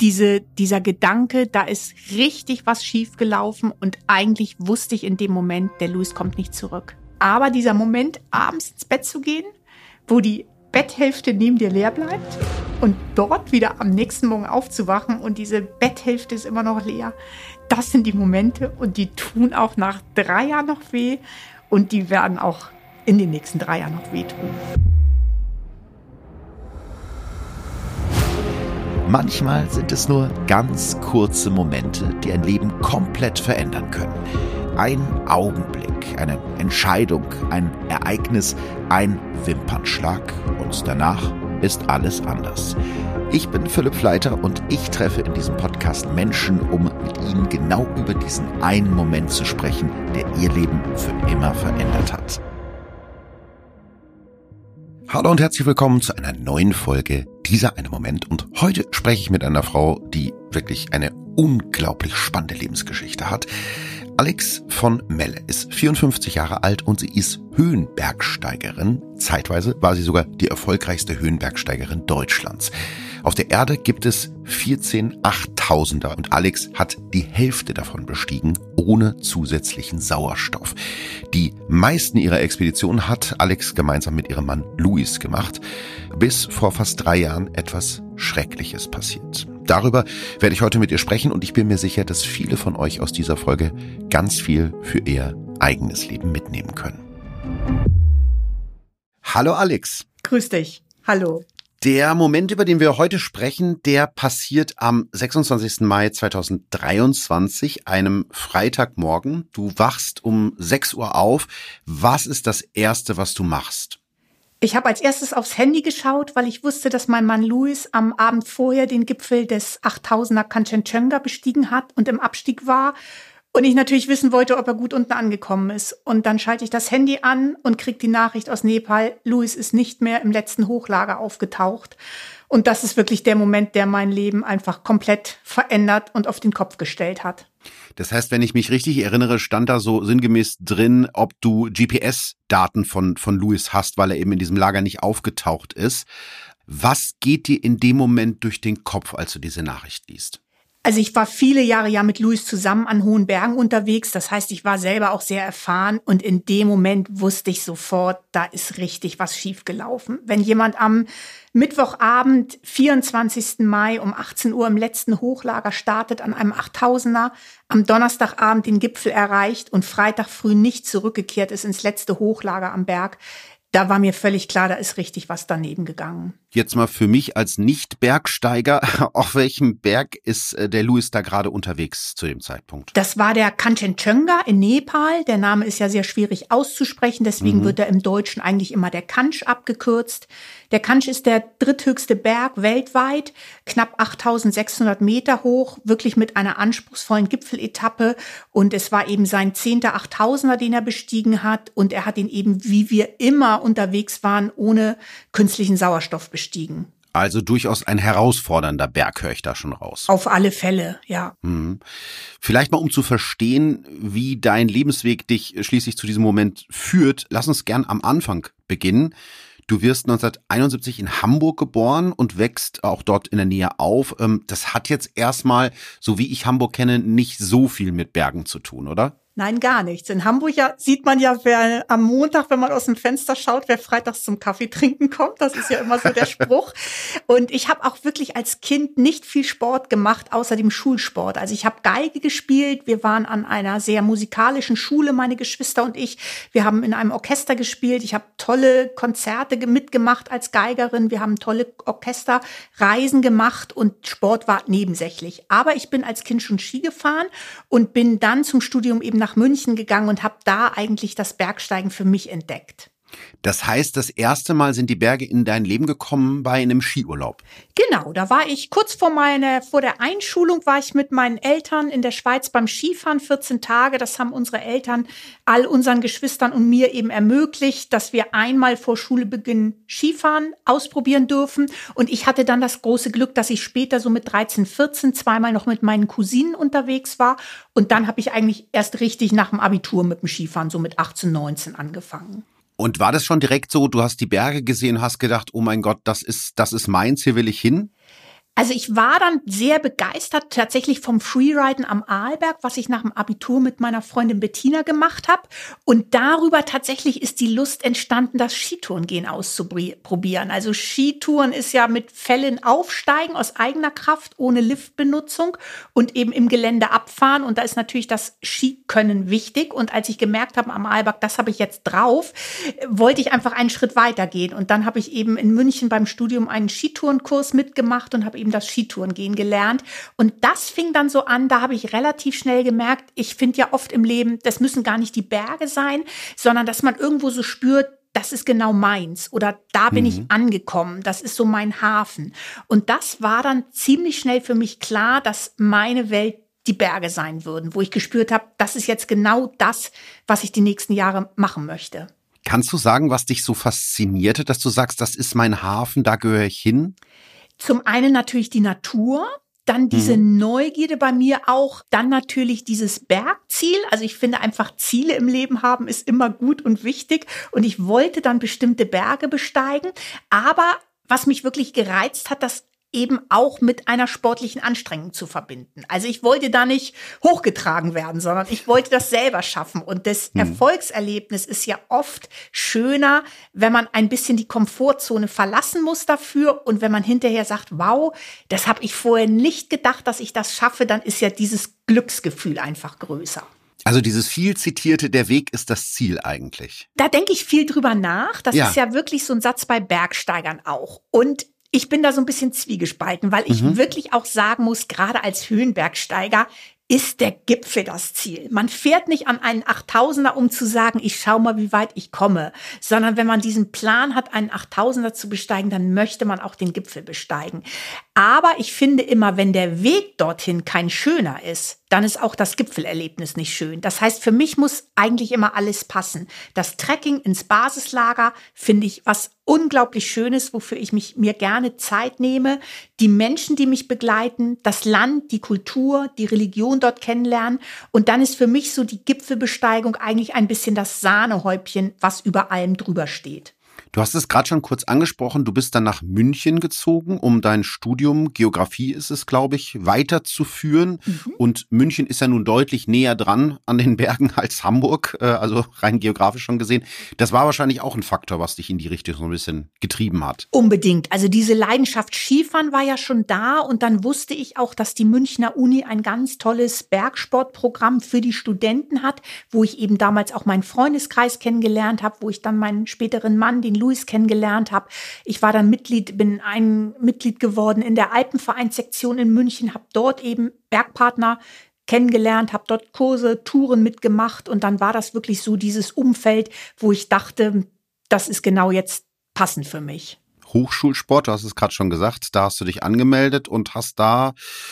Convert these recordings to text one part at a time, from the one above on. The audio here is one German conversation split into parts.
dieser Gedanke, da ist richtig was schiefgelaufen und eigentlich wusste ich in dem Moment, der Louis kommt nicht zurück. Aber dieser Moment, abends ins Bett zu gehen, wo die Betthälfte neben dir leer bleibt und dort wieder am nächsten Morgen aufzuwachen und diese Betthälfte ist immer noch leer, das sind die Momente und die tun auch nach 3 Jahren noch weh und die werden auch in den nächsten 3 Jahren noch wehtun. Manchmal sind es nur ganz kurze Momente, die ein Leben komplett verändern können. Ein Augenblick, eine Entscheidung, ein Ereignis, ein Wimpernschlag und danach ist alles anders. Ich bin Philipp Fleiter und ich treffe in diesem Podcast Menschen, um mit ihnen genau über diesen einen Moment zu sprechen, der ihr Leben für immer verändert hat. Hallo und herzlich willkommen zu einer neuen Folge Dieser eine Moment. Und heute spreche ich mit einer Frau, die wirklich eine unglaublich spannende Lebensgeschichte hat. Alex von Melle ist 54 Jahre alt und sie ist Höhenbergsteigerin. Zeitweise war sie sogar die erfolgreichste Höhenbergsteigerin Deutschlands. Auf der Erde gibt es 14 8000er und Alex hat die Hälfte davon bestiegen, ohne zusätzlichen Sauerstoff. Die meisten ihrer Expeditionen hat Alex gemeinsam mit ihrem Mann Louis gemacht, bis vor fast 3 Jahren etwas Schreckliches passiert. Darüber werde ich heute mit ihr sprechen und ich bin mir sicher, dass viele von euch aus dieser Folge ganz viel für ihr eigenes Leben mitnehmen können. Hallo Alex. Grüß dich. Hallo. Der Moment, über den wir heute sprechen, der passiert am 26. Mai 2023, einem Freitagmorgen. Du wachst um 6 Uhr auf. Was ist das Erste, was du machst? Ich habe als erstes aufs Handy geschaut, weil ich wusste, dass mein Mann Louis am Abend vorher den Gipfel des 8000er Kanchenjunga bestiegen hat und im Abstieg war. Und ich natürlich wissen wollte, ob er gut unten angekommen ist. Und dann schalte ich das Handy an und kriege die Nachricht aus Nepal, Louis ist nicht mehr im letzten Hochlager aufgetaucht. Und das ist wirklich der Moment, der mein Leben einfach komplett verändert und auf den Kopf gestellt hat. Das heißt, wenn ich mich richtig erinnere, stand da so sinngemäß drin, ob du GPS-Daten von Louis hast, weil er eben in diesem Lager nicht aufgetaucht ist. Was geht dir in dem Moment durch den Kopf, als du diese Nachricht liest? Also ich war viele Jahre ja mit Louis zusammen an hohen Bergen unterwegs. Das heißt, ich war selber auch sehr erfahren. Und in dem Moment wusste ich sofort, da ist richtig was schiefgelaufen. Wenn jemand am Mittwochabend, 24. Mai um 18 Uhr im letzten Hochlager startet an einem 8000er, am Donnerstagabend den Gipfel erreicht und Freitag früh nicht zurückgekehrt ist ins letzte Hochlager am Berg, da war mir völlig klar, da ist richtig was daneben gegangen. Jetzt mal für mich als Nicht-Bergsteiger, auf welchem Berg ist der Louis da gerade unterwegs zu dem Zeitpunkt? Das war der Kanchenjunga in Nepal. Der Name ist ja sehr schwierig auszusprechen, deswegen wird er im Deutschen eigentlich immer der Kanch abgekürzt. Der Kanch ist der dritthöchste Berg weltweit, knapp 8600 Meter hoch, wirklich mit einer anspruchsvollen Gipfeletappe. Und es war eben sein 10. 8000er, den er bestiegen hat. Und er hat ihn eben, wie wir immer unterwegs waren, ohne künstlichen Sauerstoff bestiegen. Also durchaus ein herausfordernder Berg, höre ich da schon raus. Auf alle Fälle, ja. Vielleicht mal, um zu verstehen, wie dein Lebensweg dich schließlich zu diesem Moment führt, lass uns gern am Anfang beginnen. Du wirst 1971 in Hamburg geboren und wächst auch dort in der Nähe auf. Das hat jetzt erstmal, so wie ich Hamburg kenne, nicht so viel mit Bergen zu tun, oder? Nein, gar nichts. In Hamburg sieht man ja, wer am Montag, wenn man aus dem Fenster schaut, wer freitags zum Kaffee trinken kommt. Das ist ja immer so der Spruch. Und ich habe auch wirklich als Kind nicht viel Sport gemacht, außer dem Schulsport. Also ich habe Geige gespielt. Wir waren an einer sehr musikalischen Schule, meine Geschwister und ich. Wir haben in einem Orchester gespielt. Ich habe tolle Konzerte mitgemacht als Geigerin. Wir haben tolle Orchesterreisen gemacht und Sport war nebensächlich. Aber ich bin als Kind schon Ski gefahren und bin dann zum Studium eben nach München gegangen und habe da eigentlich das Bergsteigen für mich entdeckt. Das heißt, das erste Mal sind die Berge in dein Leben gekommen bei einem Skiurlaub. Genau, da war ich kurz vor der Einschulung war ich mit meinen Eltern in der Schweiz beim Skifahren, 14 Tage. Das haben unsere Eltern all unseren Geschwistern und mir eben ermöglicht, dass wir einmal vor Schulbeginn Skifahren ausprobieren dürfen. Und ich hatte dann das große Glück, dass ich später so mit 13, 14 zweimal noch mit meinen Cousinen unterwegs war. Und dann habe ich eigentlich erst richtig nach dem Abitur mit dem Skifahren, so mit 18, 19 angefangen. Und war das schon direkt so, du hast die Berge gesehen, hast gedacht, oh mein Gott, das ist meins, hier will ich hin? Also ich war dann sehr begeistert tatsächlich vom Freeriden am Arlberg, was ich nach dem Abitur mit meiner Freundin Bettina gemacht habe. Und darüber tatsächlich ist die Lust entstanden, das Skitourengehen auszuprobieren. Also Skitouren ist ja mit Fällen aufsteigen aus eigener Kraft, ohne Liftbenutzung und eben im Gelände abfahren. Und da ist natürlich das Skikönnen wichtig. Und als ich gemerkt habe am Arlberg, das habe ich jetzt drauf, wollte ich einfach einen Schritt weiter gehen. Und dann habe ich eben in München beim Studium einen Skitourenkurs mitgemacht und habe eben das Skitourengehen gelernt. Und das fing dann so an, da habe ich relativ schnell gemerkt, ich finde ja oft im Leben, das müssen gar nicht die Berge sein, sondern dass man irgendwo so spürt, das ist genau meins oder da bin ich angekommen, das ist so mein Hafen. Und das war dann ziemlich schnell für mich klar, dass meine Welt die Berge sein würden, wo ich gespürt habe, das ist jetzt genau das, was ich die nächsten Jahre machen möchte. Kannst du sagen, was dich so faszinierte, dass du sagst, das ist mein Hafen, da gehöre ich hin? Zum einen natürlich die Natur, dann diese Neugierde bei mir auch, dann natürlich dieses Bergziel. Also ich finde einfach Ziele im Leben haben ist immer gut und wichtig und ich wollte dann bestimmte Berge besteigen. Aber was mich wirklich gereizt hat, das eben auch mit einer sportlichen Anstrengung zu verbinden. Also ich wollte da nicht hochgetragen werden, sondern ich wollte das selber schaffen. Und das Erfolgserlebnis ist ja oft schöner, wenn man ein bisschen die Komfortzone verlassen muss dafür. Und wenn man hinterher sagt, wow, das habe ich vorher nicht gedacht, dass ich das schaffe, dann ist ja dieses Glücksgefühl einfach größer. Also dieses viel zitierte, der Weg ist das Ziel eigentlich. Da denke ich viel drüber nach. Das ist ja wirklich so ein Satz bei Bergsteigern auch. Und ich bin da so ein bisschen zwiegespalten, weil ich wirklich auch sagen muss, gerade als Höhenbergsteiger ist der Gipfel das Ziel. Man fährt nicht an einen 8000er, um zu sagen, ich schau mal, wie weit ich komme, sondern wenn man diesen Plan hat, einen 8000er zu besteigen, dann möchte man auch den Gipfel besteigen. Aber ich finde immer, wenn der Weg dorthin kein schöner ist, dann ist auch das Gipfelerlebnis nicht schön. Das heißt, für mich muss eigentlich immer alles passen. Das Trekking ins Basislager finde ich was unglaublich Schönes, wofür ich mir gerne Zeit nehme. Die Menschen, die mich begleiten, das Land, die Kultur, die Religion dort kennenlernen. Und dann ist für mich so die Gipfelbesteigung eigentlich ein bisschen das Sahnehäubchen, was über allem drüber steht. Du hast es gerade schon kurz angesprochen, du bist dann nach München gezogen, um dein Studium, Geografie ist es, glaube ich, weiterzuführen. Und München ist ja nun deutlich näher dran an den Bergen als Hamburg, also rein geografisch schon gesehen. Das war wahrscheinlich auch ein Faktor, was dich in die Richtung so ein bisschen getrieben hat. Unbedingt. Also diese Leidenschaft Skifahren war ja schon da und dann wusste ich auch, dass die Münchner Uni ein ganz tolles Bergsportprogramm für die Studenten hat, wo ich eben damals auch meinen Freundeskreis kennengelernt habe, wo ich dann meinen späteren Mann, den Luis, kennengelernt habe. Ich war dann bin ein Mitglied geworden in der Alpenvereinssektion in München, habe dort eben Bergpartner kennengelernt, habe dort Kurse, Touren mitgemacht und dann war das wirklich so dieses Umfeld, wo ich dachte, das ist genau jetzt passend für mich. Hochschulsport, du hast es gerade schon gesagt, da hast du dich angemeldet und hast da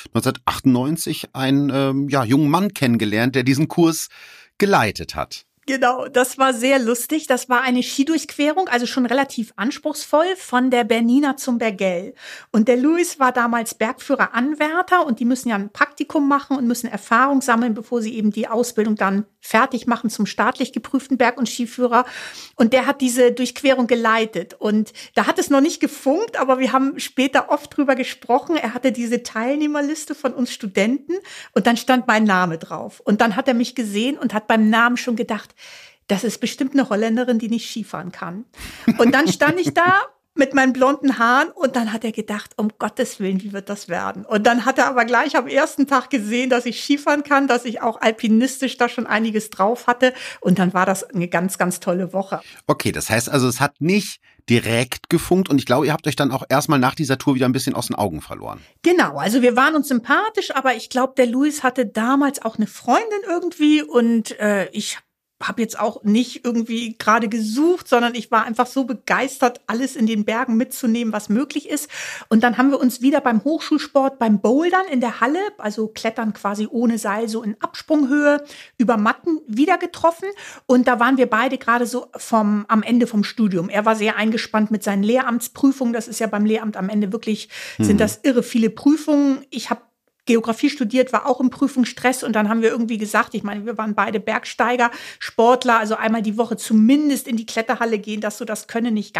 1998 einen jungen Mann kennengelernt, der diesen Kurs geleitet hat. Genau, das war sehr lustig. Das war eine Skidurchquerung, also schon relativ anspruchsvoll, von der Bernina zum Bergell. Und der Luis war damals Bergführer-Anwärter und die müssen ja ein Praktikum machen und müssen Erfahrung sammeln, bevor sie eben die Ausbildung dann fertig machen zum staatlich geprüften Berg- und Skiführer. Und der hat diese Durchquerung geleitet. Und da hat es noch nicht gefunkt, aber wir haben später oft drüber gesprochen. Er hatte diese Teilnehmerliste von uns Studenten und dann stand mein Name drauf. Und dann hat er mich gesehen und hat beim Namen schon gedacht, das ist bestimmt eine Holländerin, die nicht Skifahren kann. Und dann stand ich da mit meinen blonden Haaren und dann hat er gedacht, um Gottes Willen, wie wird das werden? Und dann hat er aber gleich am ersten Tag gesehen, dass ich Skifahren kann, dass ich auch alpinistisch da schon einiges drauf hatte. Und dann war das eine ganz, ganz tolle Woche. Okay, das heißt also, es hat nicht direkt gefunkt und ich glaube, ihr habt euch dann auch erstmal nach dieser Tour wieder ein bisschen aus den Augen verloren. Genau, also wir waren uns sympathisch, aber ich glaube, der Luis hatte damals auch eine Freundin irgendwie und ich habe jetzt auch nicht irgendwie gerade gesucht, sondern ich war einfach so begeistert, alles in den Bergen mitzunehmen, was möglich ist. Und dann haben wir uns wieder beim Hochschulsport, beim Bouldern in der Halle, also Klettern quasi ohne Seil, so in Absprunghöhe, über Matten wieder getroffen. Und da waren wir beide gerade so am Ende vom Studium. Er war sehr eingespannt mit seinen Lehramtsprüfungen. Das ist ja beim Lehramt am Ende wirklich, sind das irre viele Prüfungen. Ich habe Geografie studiert, war auch im Prüfungsstress und dann haben wir irgendwie gesagt, ich meine, wir waren beide Bergsteiger, Sportler, also einmal die Woche zumindest in die Kletterhalle gehen, dass so das Können nicht ganz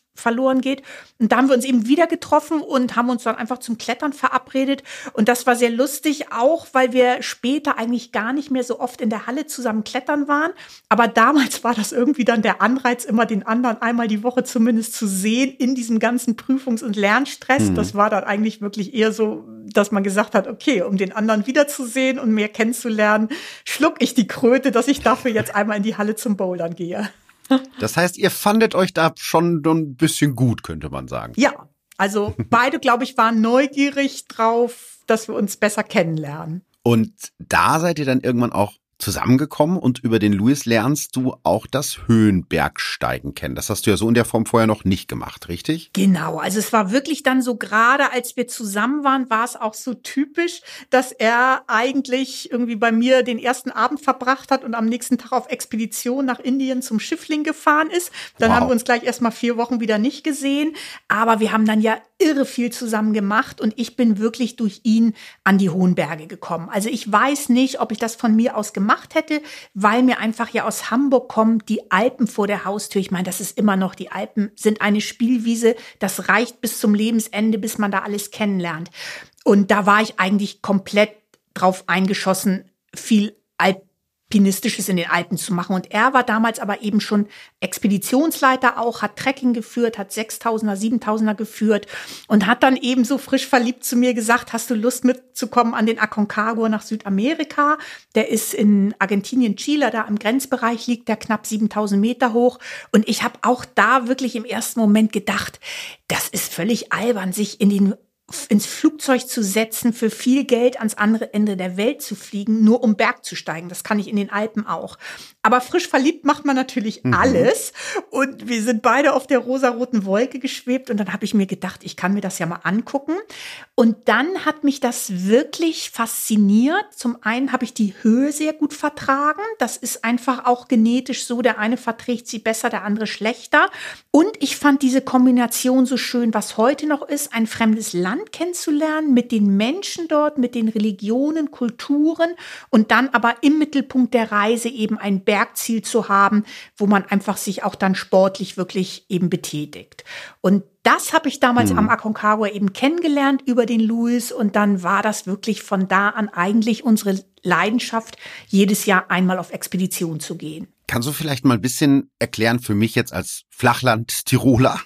verloren geht. Und da haben wir uns eben wieder getroffen und haben uns dann einfach zum Klettern verabredet. Und das war sehr lustig, auch weil wir später eigentlich gar nicht mehr so oft in der Halle zusammen klettern waren. Aber damals war das irgendwie dann der Anreiz, immer den anderen einmal die Woche zumindest zu sehen in diesem ganzen Prüfungs- und Lernstress. Das war dann eigentlich wirklich eher so, dass man gesagt hat, okay, um den anderen wiederzusehen und mehr kennenzulernen, schluck ich die Kröte, dass ich dafür jetzt einmal in die Halle zum Bouldern gehe. Das heißt, ihr fandet euch da schon ein bisschen gut, könnte man sagen. Ja, also beide, glaube ich, waren neugierig drauf, dass wir uns besser kennenlernen. Und da seid ihr dann irgendwann auch zusammengekommen und über den Louis lernst du auch das Höhenbergsteigen kennen. Das hast du ja so in der Form vorher noch nicht gemacht, richtig? Genau, also es war wirklich dann so, gerade als wir zusammen waren, war es auch so typisch, dass er eigentlich irgendwie bei mir den ersten Abend verbracht hat und am nächsten Tag auf Expedition nach Indien zum Schiffling gefahren ist. Dann haben wir uns gleich erstmal 4 Wochen wieder nicht gesehen, aber wir haben dann ja irre viel zusammen gemacht und ich bin wirklich durch ihn an die hohen Berge gekommen. Also ich weiß nicht, ob ich das von mir aus gemacht hätte, weil mir einfach ja aus Hamburg kommt, die Alpen vor der Haustür. Ich meine, das ist immer noch, die Alpen sind eine Spielwiese, das reicht bis zum Lebensende, bis man da alles kennenlernt. Und da war ich eigentlich komplett drauf eingeschossen, viel Alpinistisches in den Alpen zu machen. Und er war damals aber eben schon Expeditionsleiter auch, hat Trekking geführt, hat 6.000er, 7.000er geführt und hat dann eben so frisch verliebt zu mir gesagt, hast du Lust mitzukommen an den Aconcagua nach Südamerika? Der ist in Argentinien, Chile, da im Grenzbereich liegt der knapp 7.000 Meter hoch. Und ich habe auch da wirklich im ersten Moment gedacht, das ist völlig albern, sich ins Flugzeug zu setzen, für viel Geld ans andere Ende der Welt zu fliegen, nur um Berg zu steigen. Das kann ich in den Alpen auch. Aber frisch verliebt macht man natürlich alles. Und wir sind beide auf der rosaroten Wolke geschwebt. Und dann habe ich mir gedacht, ich kann mir das ja mal angucken. Und dann hat mich das wirklich fasziniert. Zum einen habe ich die Höhe sehr gut vertragen. Das ist einfach auch genetisch so. Der eine verträgt sie besser, der andere schlechter. Und ich fand diese Kombination so schön, was heute noch ist, ein fremdes Land kennenzulernen, mit den Menschen dort, mit den Religionen, Kulturen und dann aber im Mittelpunkt der Reise eben ein Bergziel zu haben, wo man einfach sich auch dann sportlich wirklich eben betätigt. Und das habe ich damals am Aconcagua eben kennengelernt über den Louis und dann war das wirklich von da an eigentlich unsere Leidenschaft, jedes Jahr einmal auf Expedition zu gehen. Kannst du vielleicht mal ein bisschen erklären für mich jetzt als Flachland-Tiroler,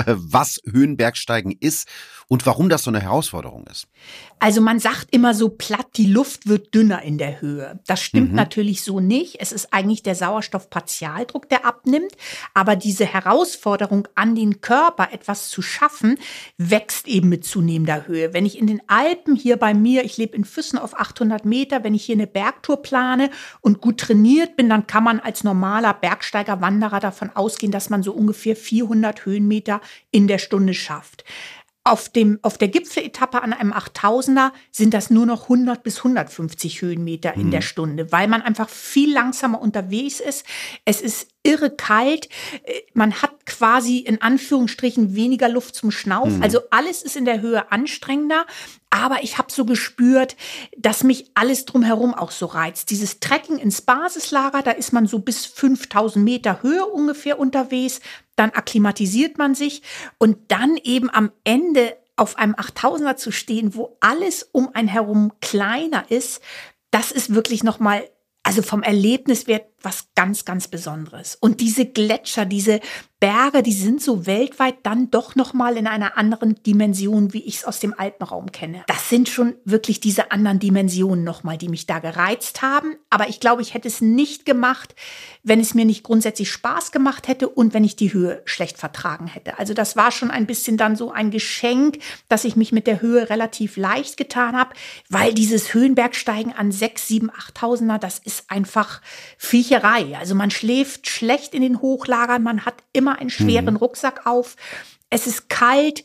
was Höhenbergsteigen ist und warum das so eine Herausforderung ist? Also man sagt immer so platt, die Luft wird dünner in der Höhe. Das stimmt natürlich so nicht. Es ist eigentlich der Sauerstoffpartialdruck, der abnimmt. Aber diese Herausforderung an den Körper, etwas zu schaffen, wächst eben mit zunehmender Höhe. Wenn ich in den Alpen hier bei mir, ich lebe in Füssen auf 800 Meter, wenn ich hier eine Bergtour plane und gut trainiert bin, dann kann man als normaler Bergsteiger, Wanderer davon ausgehen, dass man so ungefähr 400 Höhenmeter in der Stunde schafft. Auf der Gipfeletappe an einem 8000er sind das nur noch 100 bis 150 Höhenmeter in der Stunde, weil man einfach viel langsamer unterwegs ist. Es ist irre kalt. Man hat quasi in Anführungsstrichen weniger Luft zum Schnaufen. Also alles ist in der Höhe anstrengender. Aber ich habe so gespürt, dass mich alles drumherum auch so reizt. Dieses Trekken ins Basislager, da ist man so bis 5000 Meter Höhe ungefähr unterwegs. Dann akklimatisiert man sich und dann eben am Ende auf einem 8000er zu stehen, wo alles um einen herum kleiner ist, das ist wirklich nochmal, also vom Erlebniswert was ganz, ganz Besonderes. Und diese Gletscher, diese Berge, die sind so weltweit dann doch nochmal in einer anderen Dimension, wie ich es aus dem Alpenraum kenne. Das sind schon wirklich diese anderen Dimensionen nochmal, die mich da gereizt haben. Aber ich glaube, ich hätte es nicht gemacht, wenn es mir nicht grundsätzlich Spaß gemacht hätte und wenn ich die Höhe schlecht vertragen hätte. Also das war schon ein bisschen dann so ein Geschenk, dass ich mich mit der Höhe relativ leicht getan habe, weil dieses Höhenbergsteigen an 6, 7, 8.000er, das ist einfach Viecherei. Also man schläft schlecht in den Hochlagern, man hat immer einen schweren Rucksack auf. Es ist kalt,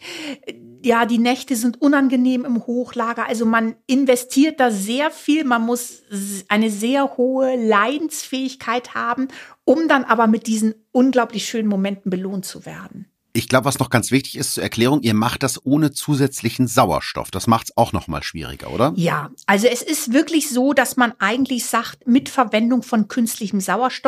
ja, die Nächte sind unangenehm im Hochlager. Also man investiert da sehr viel, man muss eine sehr hohe Leidensfähigkeit haben, um dann aber mit diesen unglaublich schönen Momenten belohnt zu werden. Ich glaube, was noch ganz wichtig ist zur Erklärung, ihr macht das ohne zusätzlichen Sauerstoff. Das macht es auch noch mal schwieriger, oder? Ja, also es ist wirklich so, dass man eigentlich sagt, mit Verwendung von künstlichem Sauerstoff,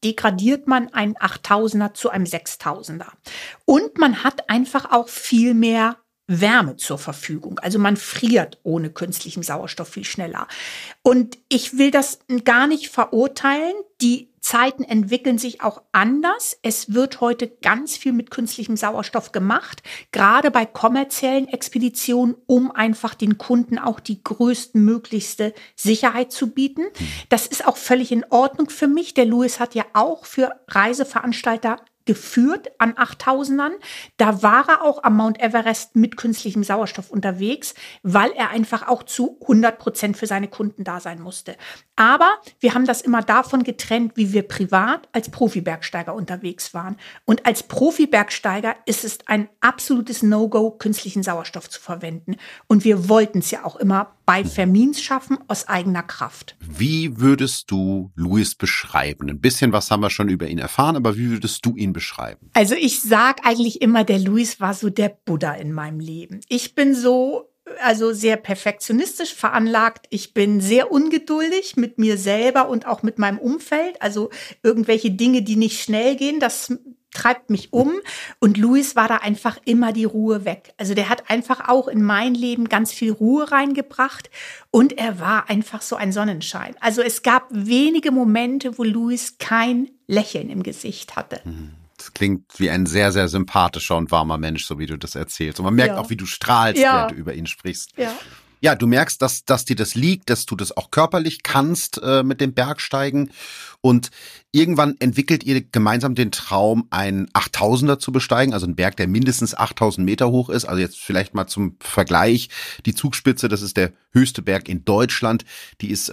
degradiert man einen 8000er zu einem 6000er. Und man hat einfach auch viel mehr Wärme zur Verfügung. Also man friert ohne künstlichen Sauerstoff viel schneller. Und ich will das gar nicht verurteilen. Die Zeiten entwickeln sich auch anders. Es wird heute ganz viel mit künstlichem Sauerstoff gemacht, gerade bei kommerziellen Expeditionen, um einfach den Kunden auch die größtmöglichste Sicherheit zu bieten. Das ist auch völlig in Ordnung für mich. Der Louis hat ja auch für Reiseveranstalter geführt an 8000ern. Da war er auch am Mount Everest mit künstlichem Sauerstoff unterwegs, weil er einfach auch zu 100% für seine Kunden da sein musste. Aber wir haben das immer davon getrennt, wie wir privat als Profi-Bergsteiger unterwegs waren. Und als Profi-Bergsteiger ist es ein absolutes No-Go, künstlichen Sauerstoff zu verwenden. Und wir wollten es ja auch immer bei Vermins schaffen, aus eigener Kraft. Wie würdest du Louis beschreiben? Ein bisschen was haben wir schon über ihn erfahren, aber wie würdest du ihn beschreiben? Also ich sage eigentlich immer, der Louis war so der Buddha in meinem Leben. Ich bin also sehr perfektionistisch veranlagt. Ich bin sehr ungeduldig mit mir selber und auch mit meinem Umfeld. Also irgendwelche Dinge, die nicht schnell gehen, das treibt mich um. Und Louis war da einfach immer die Ruhe weg. Also der hat einfach auch in mein Leben ganz viel Ruhe reingebracht. Und er war einfach so ein Sonnenschein. Also es gab wenige Momente, wo Louis kein Lächeln im Gesicht hatte. Das klingt wie ein sehr, sehr sympathischer und warmer Mensch, so wie du das erzählst. Und man merkt auch, wie du strahlst, während du über ihn sprichst. Ja, du merkst, dass dir das liegt, dass du das auch körperlich kannst mit dem Bergsteigen. Und irgendwann entwickelt ihr gemeinsam den Traum, einen 8000er zu besteigen, also einen Berg, der mindestens 8000 Meter hoch ist. Also jetzt vielleicht mal zum Vergleich. Die Zugspitze, das ist der höchste Berg in Deutschland. Die ist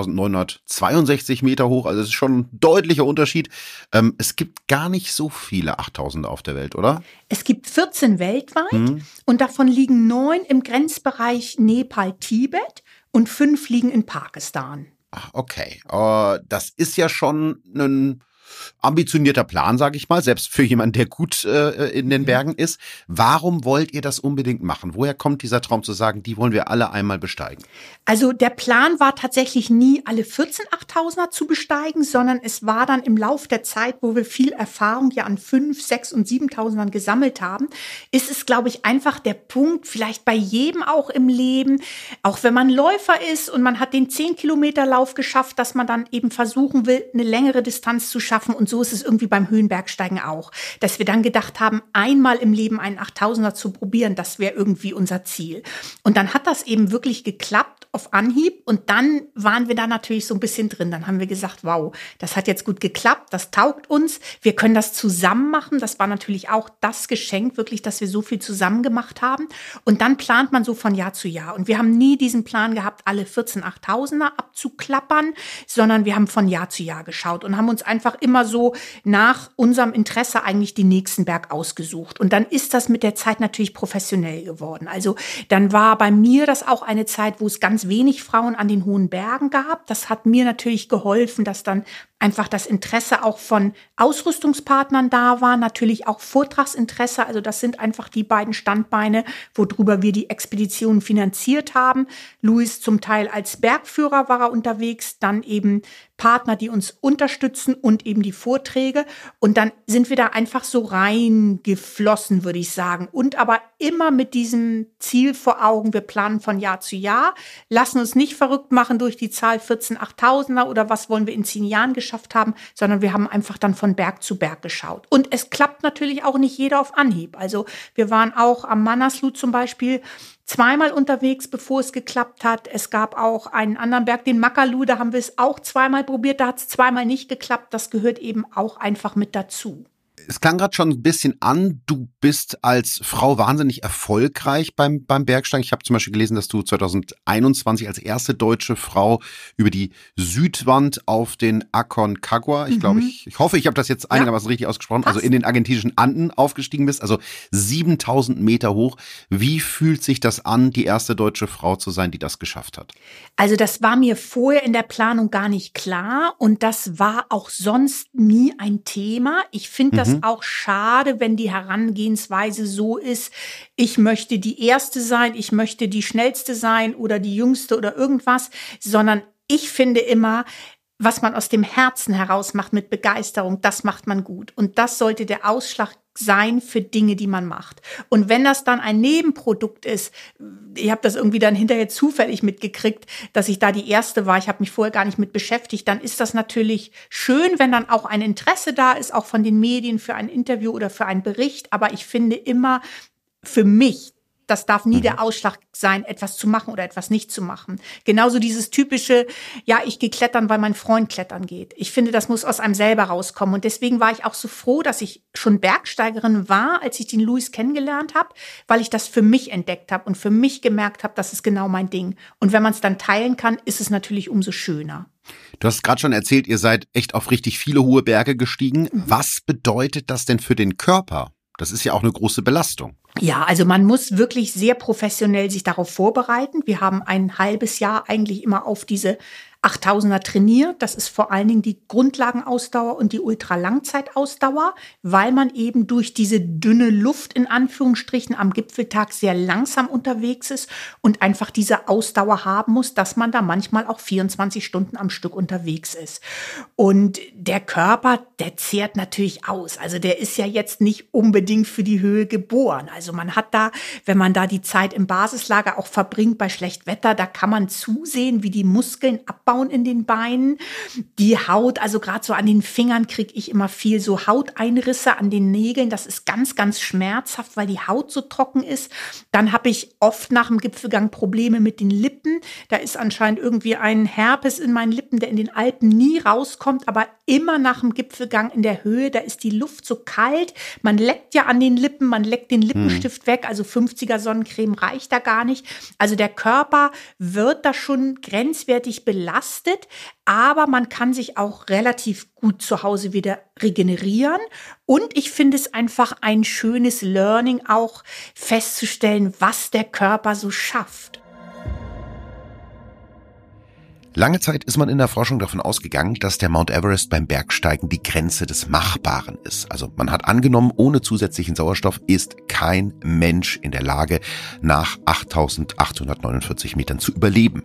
2962 Meter hoch. Also das ist schon ein deutlicher Unterschied. Es gibt gar nicht so viele 8000er auf der Welt, oder? Es gibt 14 weltweit und davon liegen 9 im Grenzbereich Nepal, Tibet und 5 liegen in Pakistan. Ach, okay. Das ist ja schon ein ambitionierter Plan, sage ich mal, selbst für jemanden, der gut in den Bergen ist. Warum wollt ihr das unbedingt machen? Woher kommt dieser Traum zu sagen, die wollen wir alle einmal besteigen? Also der Plan war tatsächlich nie, alle 14 8000er zu besteigen, sondern es war dann im Lauf der Zeit, wo wir viel Erfahrung ja an 5, 6 und 7000ern gesammelt haben, ist es, glaube ich, einfach der Punkt, vielleicht bei jedem auch im Leben, auch wenn man Läufer ist und man hat den 10-Kilometer-Lauf geschafft, dass man dann eben versuchen will, eine längere Distanz zu schaffen. Und so ist es irgendwie beim Höhenbergsteigen auch, dass wir dann gedacht haben, einmal im Leben einen 8000er zu probieren, das wäre irgendwie unser Ziel. Und dann hat das eben wirklich geklappt auf Anhieb und dann waren wir da natürlich so ein bisschen drin. Dann haben wir gesagt, wow, das hat jetzt gut geklappt, das taugt uns, wir können das zusammen machen. Das war natürlich auch das Geschenk, wirklich, dass wir so viel zusammen gemacht haben. Und dann plant man so von Jahr zu Jahr. Und wir haben nie diesen Plan gehabt, alle 14 8000er abzuklappern, sondern wir haben von Jahr zu Jahr geschaut und haben uns einfach immer so nach unserem Interesse eigentlich den nächsten Berg ausgesucht. Und dann ist das mit der Zeit natürlich professionell geworden. Also dann war bei mir das auch eine Zeit, wo es ganz wenig Frauen an den hohen Bergen gab. Das hat mir natürlich geholfen, dass dann einfach das Interesse auch von Ausrüstungspartnern da war, natürlich auch Vortragsinteresse. Also das sind einfach die beiden Standbeine, worüber wir die Expedition finanziert haben. Louis zum Teil als Bergführer war er unterwegs, dann eben Partner, die uns unterstützen und eben die Vorträge. Und dann sind wir da einfach so reingeflossen, würde ich sagen. Und aber immer mit diesem Ziel vor Augen, wir planen von Jahr zu Jahr, lassen uns nicht verrückt machen durch die Zahl 14 8000er oder was wollen wir in 10 Jahren geschafft haben, sondern wir haben einfach dann von Berg zu Berg geschaut. Und es klappt natürlich auch nicht jeder auf Anhieb. Also wir waren auch am Manaslu zum Beispiel zweimal unterwegs, bevor es geklappt hat. Es gab auch einen anderen Berg, den Makalu, da haben wir es auch zweimal probiert, da hat es zweimal nicht geklappt. Das gehört eben auch einfach mit dazu. Es klang gerade schon ein bisschen an, du bist als Frau wahnsinnig erfolgreich beim Bergsteigen. Ich habe zum Beispiel gelesen, dass du 2021 als erste deutsche Frau über die Südwand auf den Aconcagua, ich glaube, ich hoffe, ich habe das jetzt einigermaßen richtig ausgesprochen, also in den argentinischen Anden aufgestiegen bist, also 7000 Meter hoch. Wie fühlt sich das an, die erste deutsche Frau zu sein, die das geschafft hat? Also das war mir vorher in der Planung gar nicht klar und das war auch sonst nie ein Thema. Ich finde das auch schade, wenn die Herangehensweise so ist, ich möchte die Erste sein, ich möchte die Schnellste sein oder die Jüngste oder irgendwas, sondern ich finde immer, was man aus dem Herzen heraus macht mit Begeisterung, das macht man gut. Und das sollte der Ausschlag sein für Dinge, die man macht. Und wenn das dann ein Nebenprodukt ist, ich habe das irgendwie dann hinterher zufällig mitgekriegt, dass ich da die Erste war, ich habe mich vorher gar nicht mit beschäftigt, dann ist das natürlich schön, wenn dann auch ein Interesse da ist, auch von den Medien für ein Interview oder für einen Bericht. Aber ich finde immer für mich, das darf nie der Ausschlag sein, etwas zu machen oder etwas nicht zu machen. Genauso dieses typische, ja, ich gehe klettern, weil mein Freund klettern geht. Ich finde, das muss aus einem selber rauskommen. Und deswegen war ich auch so froh, dass ich schon Bergsteigerin war, als ich den Luis kennengelernt habe, weil ich das für mich entdeckt habe und für mich gemerkt habe, das ist genau mein Ding. Und wenn man es dann teilen kann, ist es natürlich umso schöner. Du hast gerade schon erzählt, ihr seid echt auf richtig viele hohe Berge gestiegen. Was bedeutet das denn für den Körper? Das ist ja auch eine große Belastung. Ja, also man muss wirklich sehr professionell sich darauf vorbereiten. Wir haben ein halbes Jahr eigentlich immer auf diese 8000er trainiert. Das ist vor allen Dingen die Grundlagenausdauer und die Ultralangzeitausdauer, weil man eben durch diese dünne Luft in Anführungsstrichen am Gipfeltag sehr langsam unterwegs ist und einfach diese Ausdauer haben muss, dass man da manchmal auch 24 Stunden am Stück unterwegs ist. Und der Körper, der zehrt natürlich aus. Also der ist ja jetzt nicht unbedingt für die Höhe geboren. Also man hat da, wenn man da die Zeit im Basislager auch verbringt bei schlechtem Wetter, da kann man zusehen, wie die Muskeln abbauen in den Beinen. Die Haut, also gerade so an den Fingern kriege ich immer viel so Hauteinrisse an den Nägeln. Das ist ganz, ganz schmerzhaft, weil die Haut so trocken ist. Dann habe ich oft nach dem Gipfelgang Probleme mit den Lippen. Da ist anscheinend irgendwie ein Herpes in meinen Lippen, der in den Alpen nie rauskommt, aber immer nach dem Gipfelgang in der Höhe. Da ist die Luft so kalt. Man leckt ja an den Lippen, man leckt den Lippenstift weg. Also 50er Sonnencreme reicht da gar nicht. Also der Körper wird da schon grenzwertig belastet. Aber man kann sich auch relativ gut zu Hause wieder regenerieren. Und ich finde es einfach ein schönes Learning, auch festzustellen, was der Körper so schafft. Lange Zeit ist man in der Forschung davon ausgegangen, dass der Mount Everest beim Bergsteigen die Grenze des Machbaren ist. Also man hat angenommen, ohne zusätzlichen Sauerstoff ist kein Mensch in der Lage, nach 8.849 Metern zu überleben.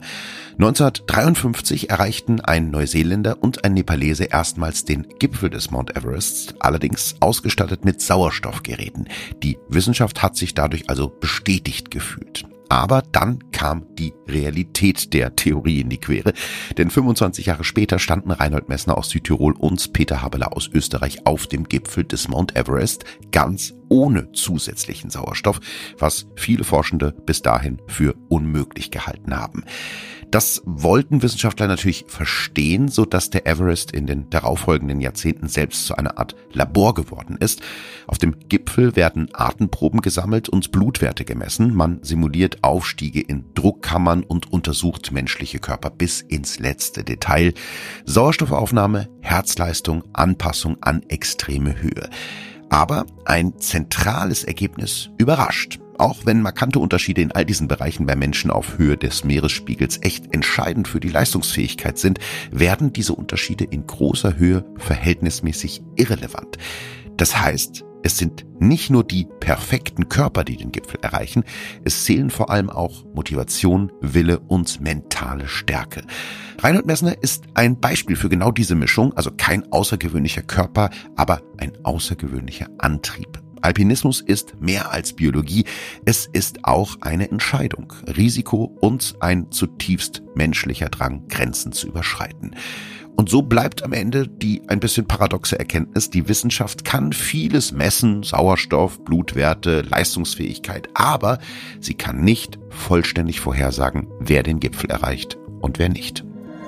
1953 erreichten ein Neuseeländer und ein Nepalese erstmals den Gipfel des Mount Everest, allerdings ausgestattet mit Sauerstoffgeräten. Die Wissenschaft hat sich dadurch also bestätigt gefühlt. Aber dann kam die Realität der Theorie in die Quere, denn 25 Jahre später standen Reinhold Messner aus Südtirol und Peter Habeler aus Österreich auf dem Gipfel des Mount Everest, ganz ohne zusätzlichen Sauerstoff, was viele Forschende bis dahin für unmöglich gehalten haben. Das wollten Wissenschaftler natürlich verstehen, sodass der Everest in den darauffolgenden Jahrzehnten selbst zu einer Art Labor geworden ist. Auf dem Gipfel werden Atemproben gesammelt und Blutwerte gemessen. Man simuliert Aufstiege in Druckkammern und untersucht menschliche Körper bis ins letzte Detail. Sauerstoffaufnahme, Herzleistung, Anpassung an extreme Höhe. Aber ein zentrales Ergebnis überrascht. Auch wenn markante Unterschiede in all diesen Bereichen bei Menschen auf Höhe des Meeresspiegels echt entscheidend für die Leistungsfähigkeit sind, werden diese Unterschiede in großer Höhe verhältnismäßig irrelevant. Das heißt, es sind nicht nur die perfekten Körper, die den Gipfel erreichen, es zählen vor allem auch Motivation, Wille und mentale Stärke. Reinhold Messner ist ein Beispiel für genau diese Mischung, also kein außergewöhnlicher Körper, aber ein außergewöhnlicher Antrieb. Alpinismus ist mehr als Biologie, es ist auch eine Entscheidung, Risiko und ein zutiefst menschlicher Drang, Grenzen zu überschreiten. Und so bleibt am Ende die ein bisschen paradoxe Erkenntnis, die Wissenschaft kann vieles messen, Sauerstoff, Blutwerte, Leistungsfähigkeit, aber sie kann nicht vollständig vorhersagen, wer den Gipfel erreicht und wer nicht.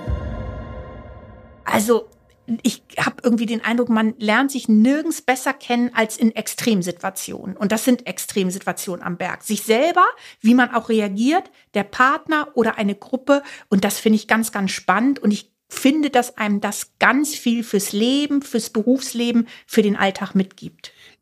Also ich habe irgendwie den Eindruck, man lernt sich nirgends besser kennen als in Extremsituationen. Und das sind Extremsituationen am Berg. Sich selber, wie man auch reagiert, der Partner oder eine Gruppe. Und das finde ich ganz, ganz spannend. Und ich finde, dass einem das ganz viel fürs Leben, fürs Berufsleben, für den Alltag mitgibt.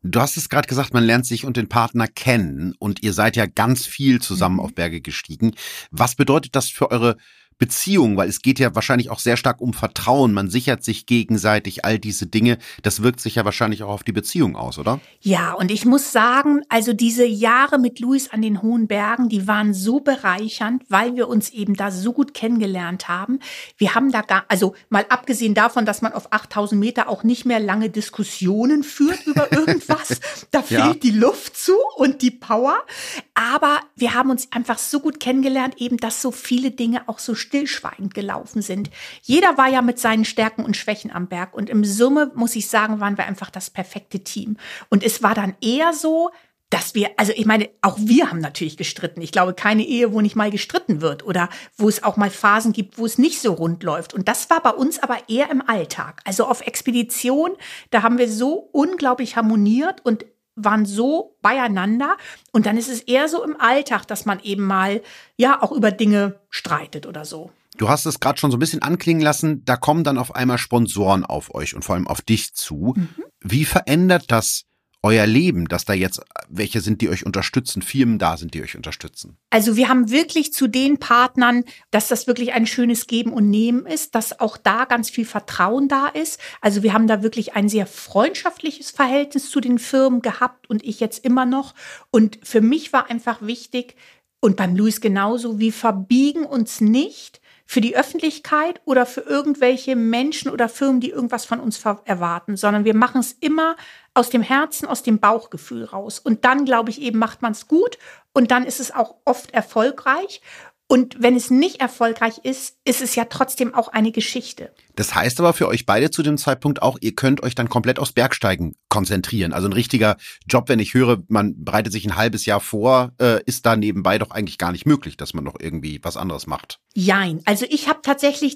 Du hast es gerade gesagt, man lernt sich und den Partner kennen und ihr seid ja ganz viel zusammen auf Berge gestiegen. Was bedeutet das für eure Beziehung? Weil es geht ja wahrscheinlich auch sehr stark um Vertrauen. Man sichert sich gegenseitig all diese Dinge. Das wirkt sich ja wahrscheinlich auch auf die Beziehung aus, oder? Ja, und ich muss sagen, also diese Jahre mit Luis an den hohen Bergen, die waren so bereichernd, weil wir uns eben da so gut kennengelernt haben. Wir haben da also mal abgesehen davon, dass man auf 8000 Meter auch nicht mehr lange Diskussionen führt über irgendwas, da fehlt die Luft zu und die Power. Aber wir haben uns einfach so gut kennengelernt, eben, dass so viele Dinge auch so stillschweigend gelaufen sind. Jeder war ja mit seinen Stärken und Schwächen am Berg. Und im Summe, muss ich sagen, waren wir einfach das perfekte Team. Und es war dann eher so, dass wir, also ich meine, auch wir haben natürlich gestritten. Ich glaube, keine Ehe, wo nicht mal gestritten wird oder wo es auch mal Phasen gibt, wo es nicht so rund läuft. Und das war bei uns aber eher im Alltag. Also auf Expedition, da haben wir so unglaublich harmoniert und waren so beieinander. Und dann ist es eher so im Alltag, dass man eben mal, ja, auch über Dinge streitet oder so. Du hast es gerade schon so ein bisschen anklingen lassen, da kommen dann auf einmal Sponsoren auf euch und vor allem auf dich zu. Wie verändert das euer Leben, dass da jetzt welche sind, die euch unterstützen, Firmen da sind, die euch unterstützen? Also wir haben wirklich zu den Partnern, dass das wirklich ein schönes Geben und Nehmen ist, dass auch da ganz viel Vertrauen da ist. Also wir haben da wirklich ein sehr freundschaftliches Verhältnis zu den Firmen gehabt und ich jetzt immer noch. Und für mich war einfach wichtig, und beim Luis genauso, wir verbiegen uns nicht für die Öffentlichkeit oder für irgendwelche Menschen oder Firmen, die irgendwas von uns erwarten, sondern wir machen es immer aus dem Herzen, aus dem Bauchgefühl raus. Und dann, glaube ich, eben macht man es gut und dann ist es auch oft erfolgreich. Und wenn es nicht erfolgreich ist, ist es ja trotzdem auch eine Geschichte. Das heißt aber für euch beide zu dem Zeitpunkt auch, ihr könnt euch dann komplett aufs Bergsteigen konzentrieren. Also ein richtiger Job, wenn ich höre, man bereitet sich ein halbes Jahr vor, ist da nebenbei doch eigentlich gar nicht möglich, dass man noch irgendwie was anderes macht. Jein. Also ich habe tatsächlich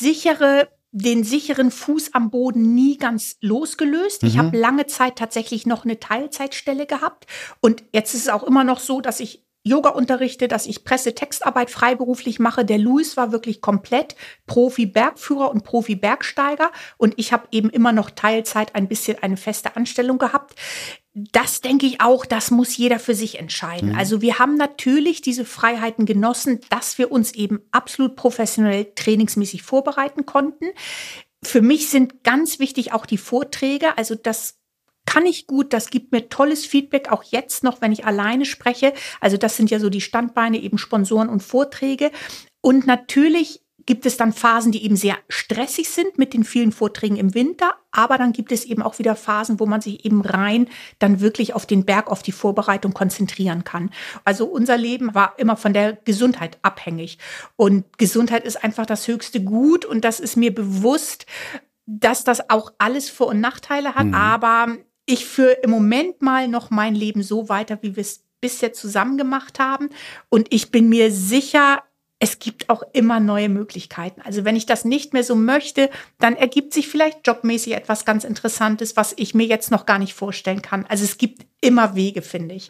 den sicheren Fuß am Boden nie ganz losgelöst. Ich habe lange Zeit tatsächlich noch eine Teilzeitstelle gehabt. Und jetzt ist es auch immer noch so, dass ich Yoga unterrichte, dass ich Pressetextarbeit freiberuflich mache. Der Luis war wirklich komplett Profi-Bergführer und Profi-Bergsteiger. Und ich habe eben immer noch Teilzeit ein bisschen eine feste Anstellung gehabt. Das denke ich auch, das muss jeder für sich entscheiden. Also wir haben natürlich diese Freiheiten genossen, dass wir uns eben absolut professionell trainingsmäßig vorbereiten konnten. Für mich sind ganz wichtig auch die Vorträge. Also das kann ich gut, das gibt mir tolles Feedback, auch jetzt noch, wenn ich alleine spreche. Also das sind ja so die Standbeine, eben Sponsoren und Vorträge. Und natürlich gibt es dann Phasen, die eben sehr stressig sind mit den vielen Vorträgen im Winter. Aber dann gibt es eben auch wieder Phasen, wo man sich eben rein dann wirklich auf den Berg, auf die Vorbereitung konzentrieren kann. Also unser Leben war immer von der Gesundheit abhängig. Und Gesundheit ist einfach das höchste Gut. Und das ist mir bewusst, dass das auch alles Vor- und Nachteile hat. Aber ich führe im Moment mal noch mein Leben so weiter, wie wir es bisher zusammen gemacht haben. Und ich bin mir sicher, es gibt auch immer neue Möglichkeiten. Also wenn ich das nicht mehr so möchte, dann ergibt sich vielleicht jobmäßig etwas ganz Interessantes, was ich mir jetzt noch gar nicht vorstellen kann. Also es gibt immer Wege, finde ich.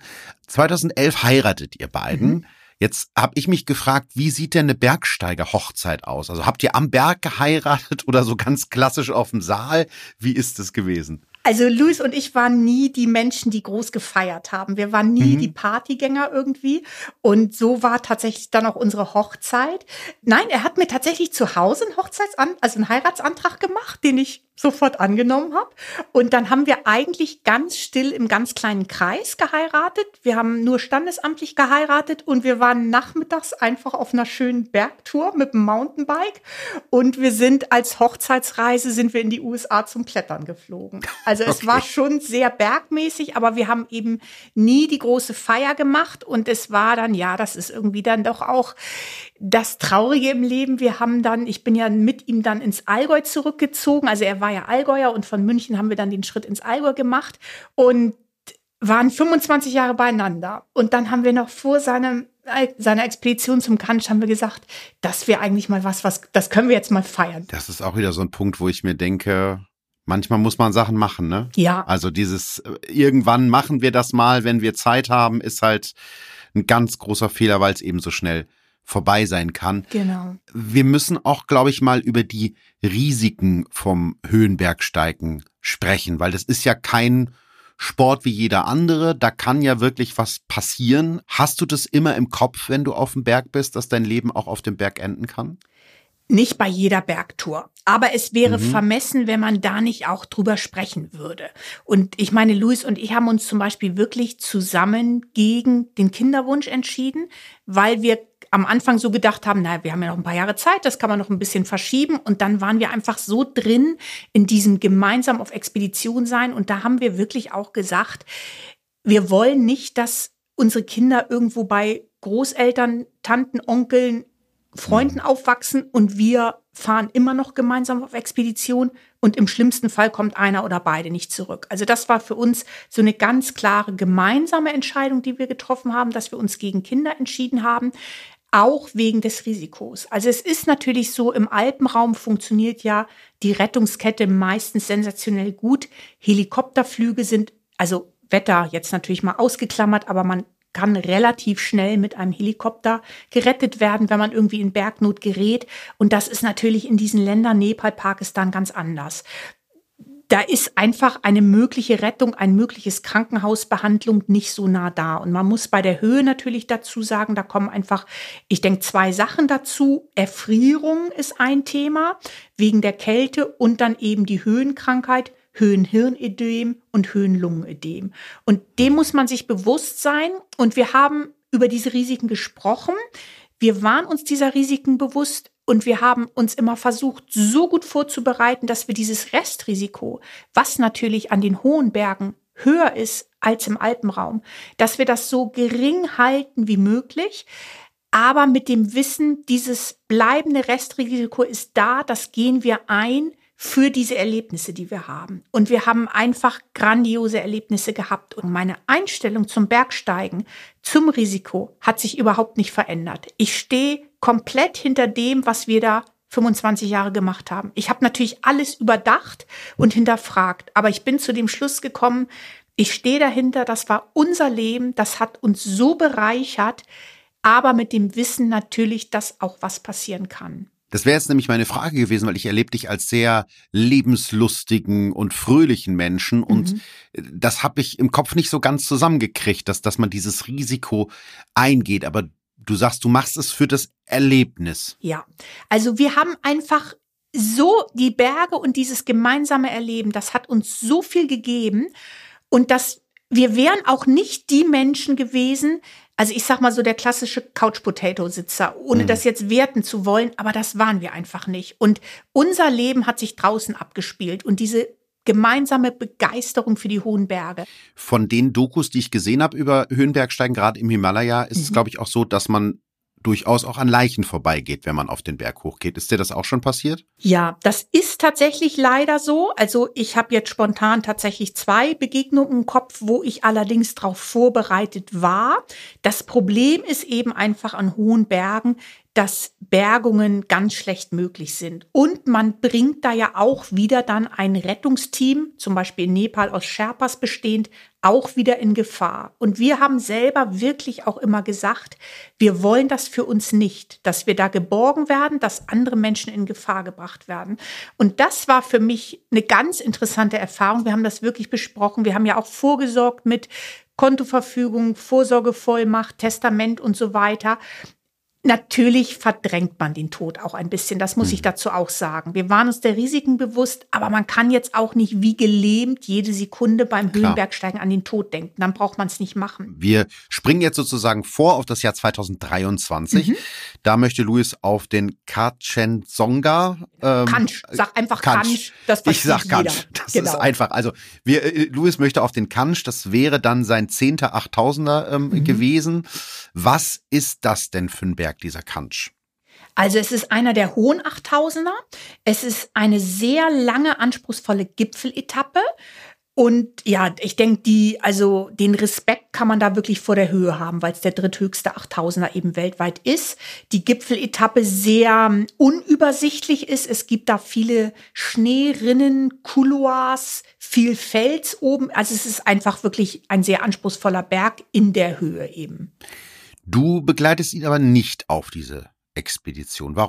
2011 heiratet ihr beiden. Jetzt habe ich mich gefragt, wie sieht denn eine Bergsteiger-Hochzeit aus? Also habt ihr am Berg geheiratet oder so ganz klassisch auf dem Saal? Wie ist es gewesen? Also Luis und ich waren nie die Menschen, die groß gefeiert haben. Wir waren nie die Partygänger irgendwie. Und so war tatsächlich dann auch unsere Hochzeit. Nein, er hat mir tatsächlich zu Hause einen Heiratsantrag gemacht, den ich sofort angenommen habe. Und dann haben wir eigentlich ganz still im ganz kleinen Kreis geheiratet. Wir haben nur standesamtlich geheiratet und wir waren nachmittags einfach auf einer schönen Bergtour mit dem Mountainbike. Und wir sind als Hochzeitsreise in die USA zum Klettern geflogen. Also es war schon sehr bergmäßig, aber wir haben eben nie die große Feier gemacht. Und es war dann, ja, das ist irgendwie dann doch auch das Traurige im Leben. Ich bin ja mit ihm dann ins Allgäu zurückgezogen. Also er war ja Allgäuer und von München haben wir dann den Schritt ins Allgäu gemacht und waren 25 Jahre beieinander. Und dann haben wir noch vor seiner Expedition zum Kansch haben wir gesagt, das wäre eigentlich mal was, das können wir jetzt mal feiern. Das ist auch wieder so ein Punkt, wo ich mir denke, manchmal muss man Sachen machen, ne? Ja. Also irgendwann machen wir das mal, wenn wir Zeit haben, ist halt ein ganz großer Fehler, weil es eben so schnell vorbei sein kann. Genau. Wir müssen auch, glaube ich, mal über die Risiken vom Höhenbergsteigen sprechen, weil das ist ja kein Sport wie jeder andere. Da kann ja wirklich was passieren. Hast du das immer im Kopf, wenn du auf dem Berg bist, dass dein Leben auch auf dem Berg enden kann? Nicht bei jeder Bergtour. Aber es wäre vermessen, wenn man da nicht auch drüber sprechen würde. Und ich meine, Luis und ich haben uns zum Beispiel wirklich zusammen gegen den Kinderwunsch entschieden, weil wir am Anfang so gedacht haben, na, wir haben ja noch ein paar Jahre Zeit, das kann man noch ein bisschen verschieben. Und dann waren wir einfach so drin in diesem gemeinsam auf Expedition sein. Und da haben wir wirklich auch gesagt, wir wollen nicht, dass unsere Kinder irgendwo bei Großeltern, Tanten, Onkeln, Freunden aufwachsen und wir fahren immer noch gemeinsam auf Expedition und im schlimmsten Fall kommt einer oder beide nicht zurück. Also das war für uns so eine ganz klare gemeinsame Entscheidung, die wir getroffen haben, dass wir uns gegen Kinder entschieden haben, auch wegen des Risikos. Also es ist natürlich so, im Alpenraum funktioniert ja die Rettungskette meistens sensationell gut. Helikopterflüge sind, also Wetter jetzt natürlich mal ausgeklammert, aber man kann relativ schnell mit einem Helikopter gerettet werden, wenn man irgendwie in Bergnot gerät. Und das ist natürlich in diesen Ländern, Nepal, Pakistan, ganz anders. Da ist einfach eine mögliche Rettung, ein mögliches Krankenhausbehandlung nicht so nah da. Und man muss bei der Höhe natürlich dazu sagen, da kommen einfach, ich denke, 2 Sachen dazu. Erfrierung ist ein Thema wegen der Kälte und dann eben die Höhenkrankheit, Höhenhirnödem und Höhenlungenödem. Und dem muss man sich bewusst sein. Und wir haben über diese Risiken gesprochen. Wir waren uns dieser Risiken bewusst und wir haben uns immer versucht, so gut vorzubereiten, dass wir dieses Restrisiko, was natürlich an den hohen Bergen höher ist als im Alpenraum, dass wir das so gering halten wie möglich. Aber mit dem Wissen, dieses bleibende Restrisiko ist da, das gehen wir ein für diese Erlebnisse, die wir haben. Und wir haben einfach grandiose Erlebnisse gehabt. Und meine Einstellung zum Bergsteigen, zum Risiko, hat sich überhaupt nicht verändert. Ich stehe komplett hinter dem, was wir da 25 Jahre gemacht haben. Ich habe natürlich alles überdacht und hinterfragt. Aber ich bin zu dem Schluss gekommen, ich stehe dahinter, das war unser Leben, das hat uns so bereichert, aber mit dem Wissen natürlich, dass auch was passieren kann. Das wäre jetzt nämlich meine Frage gewesen, weil ich erlebe dich als sehr lebenslustigen und fröhlichen Menschen und das habe ich im Kopf nicht so ganz zusammengekriegt, dass man dieses Risiko eingeht. Aber du sagst, du machst es für das Erlebnis. Ja, also wir haben einfach so die Berge und dieses gemeinsame Erleben, das hat uns so viel gegeben und wir wären auch nicht die Menschen gewesen, also ich sag mal so der klassische Couch-Potato-Sitzer, ohne das jetzt werten zu wollen, aber das waren wir einfach nicht. Und unser Leben hat sich draußen abgespielt und diese gemeinsame Begeisterung für die hohen Berge. Von den Dokus, die ich gesehen habe über Höhenbergsteigen, gerade im Himalaya, ist es, glaube ich, auch so, dass man durchaus auch an Leichen vorbeigeht, wenn man auf den Berg hochgeht. Ist dir das auch schon passiert? Ja, das ist tatsächlich leider so. Also ich habe jetzt spontan tatsächlich 2 Begegnungen im Kopf, wo ich allerdings darauf vorbereitet war. Das Problem ist eben einfach an hohen Bergen, dass Bergungen ganz schlecht möglich sind. Und man bringt da ja auch wieder dann ein Rettungsteam, zum Beispiel in Nepal aus Sherpas bestehend, auch wieder in Gefahr. Und wir haben selber wirklich auch immer gesagt, wir wollen das für uns nicht, dass wir da geborgen werden, dass andere Menschen in Gefahr gebracht werden. Und das war für mich eine ganz interessante Erfahrung. Wir haben das wirklich besprochen. Wir haben ja auch vorgesorgt mit Kontoverfügung, Vorsorgevollmacht, Testament und so weiter. Natürlich verdrängt man den Tod auch ein bisschen, das muss ich dazu auch sagen. Wir waren uns der Risiken bewusst, aber man kann jetzt auch nicht wie gelähmt jede Sekunde beim Höhenbergsteigen an den Tod denken. Dann braucht man es nicht machen. Wir springen jetzt sozusagen vor auf das Jahr 2023. Da möchte Luis auf den Kanchenjunga. Kanch, sag einfach Kanch. Das ich sag Kanch, das ist einfach. Also Luis möchte auf den Kanch, das wäre dann sein 10. 8000er gewesen. Was ist das denn für ein Berg, dieser Kanch? Also es ist einer der hohen 8000er. Es ist eine sehr lange, anspruchsvolle Gipfeletappe. Und ja, ich denke, den Respekt kann man da wirklich vor der Höhe haben, weil es der dritthöchste 8000er eben weltweit ist. Die Gipfeletappe sehr unübersichtlich ist. Es gibt da viele Schneerinnen, Couloirs, viel Fels oben. Also es ist einfach wirklich ein sehr anspruchsvoller Berg in der Höhe eben. Du begleitest ihn aber nicht auf diese Expedition. Warum?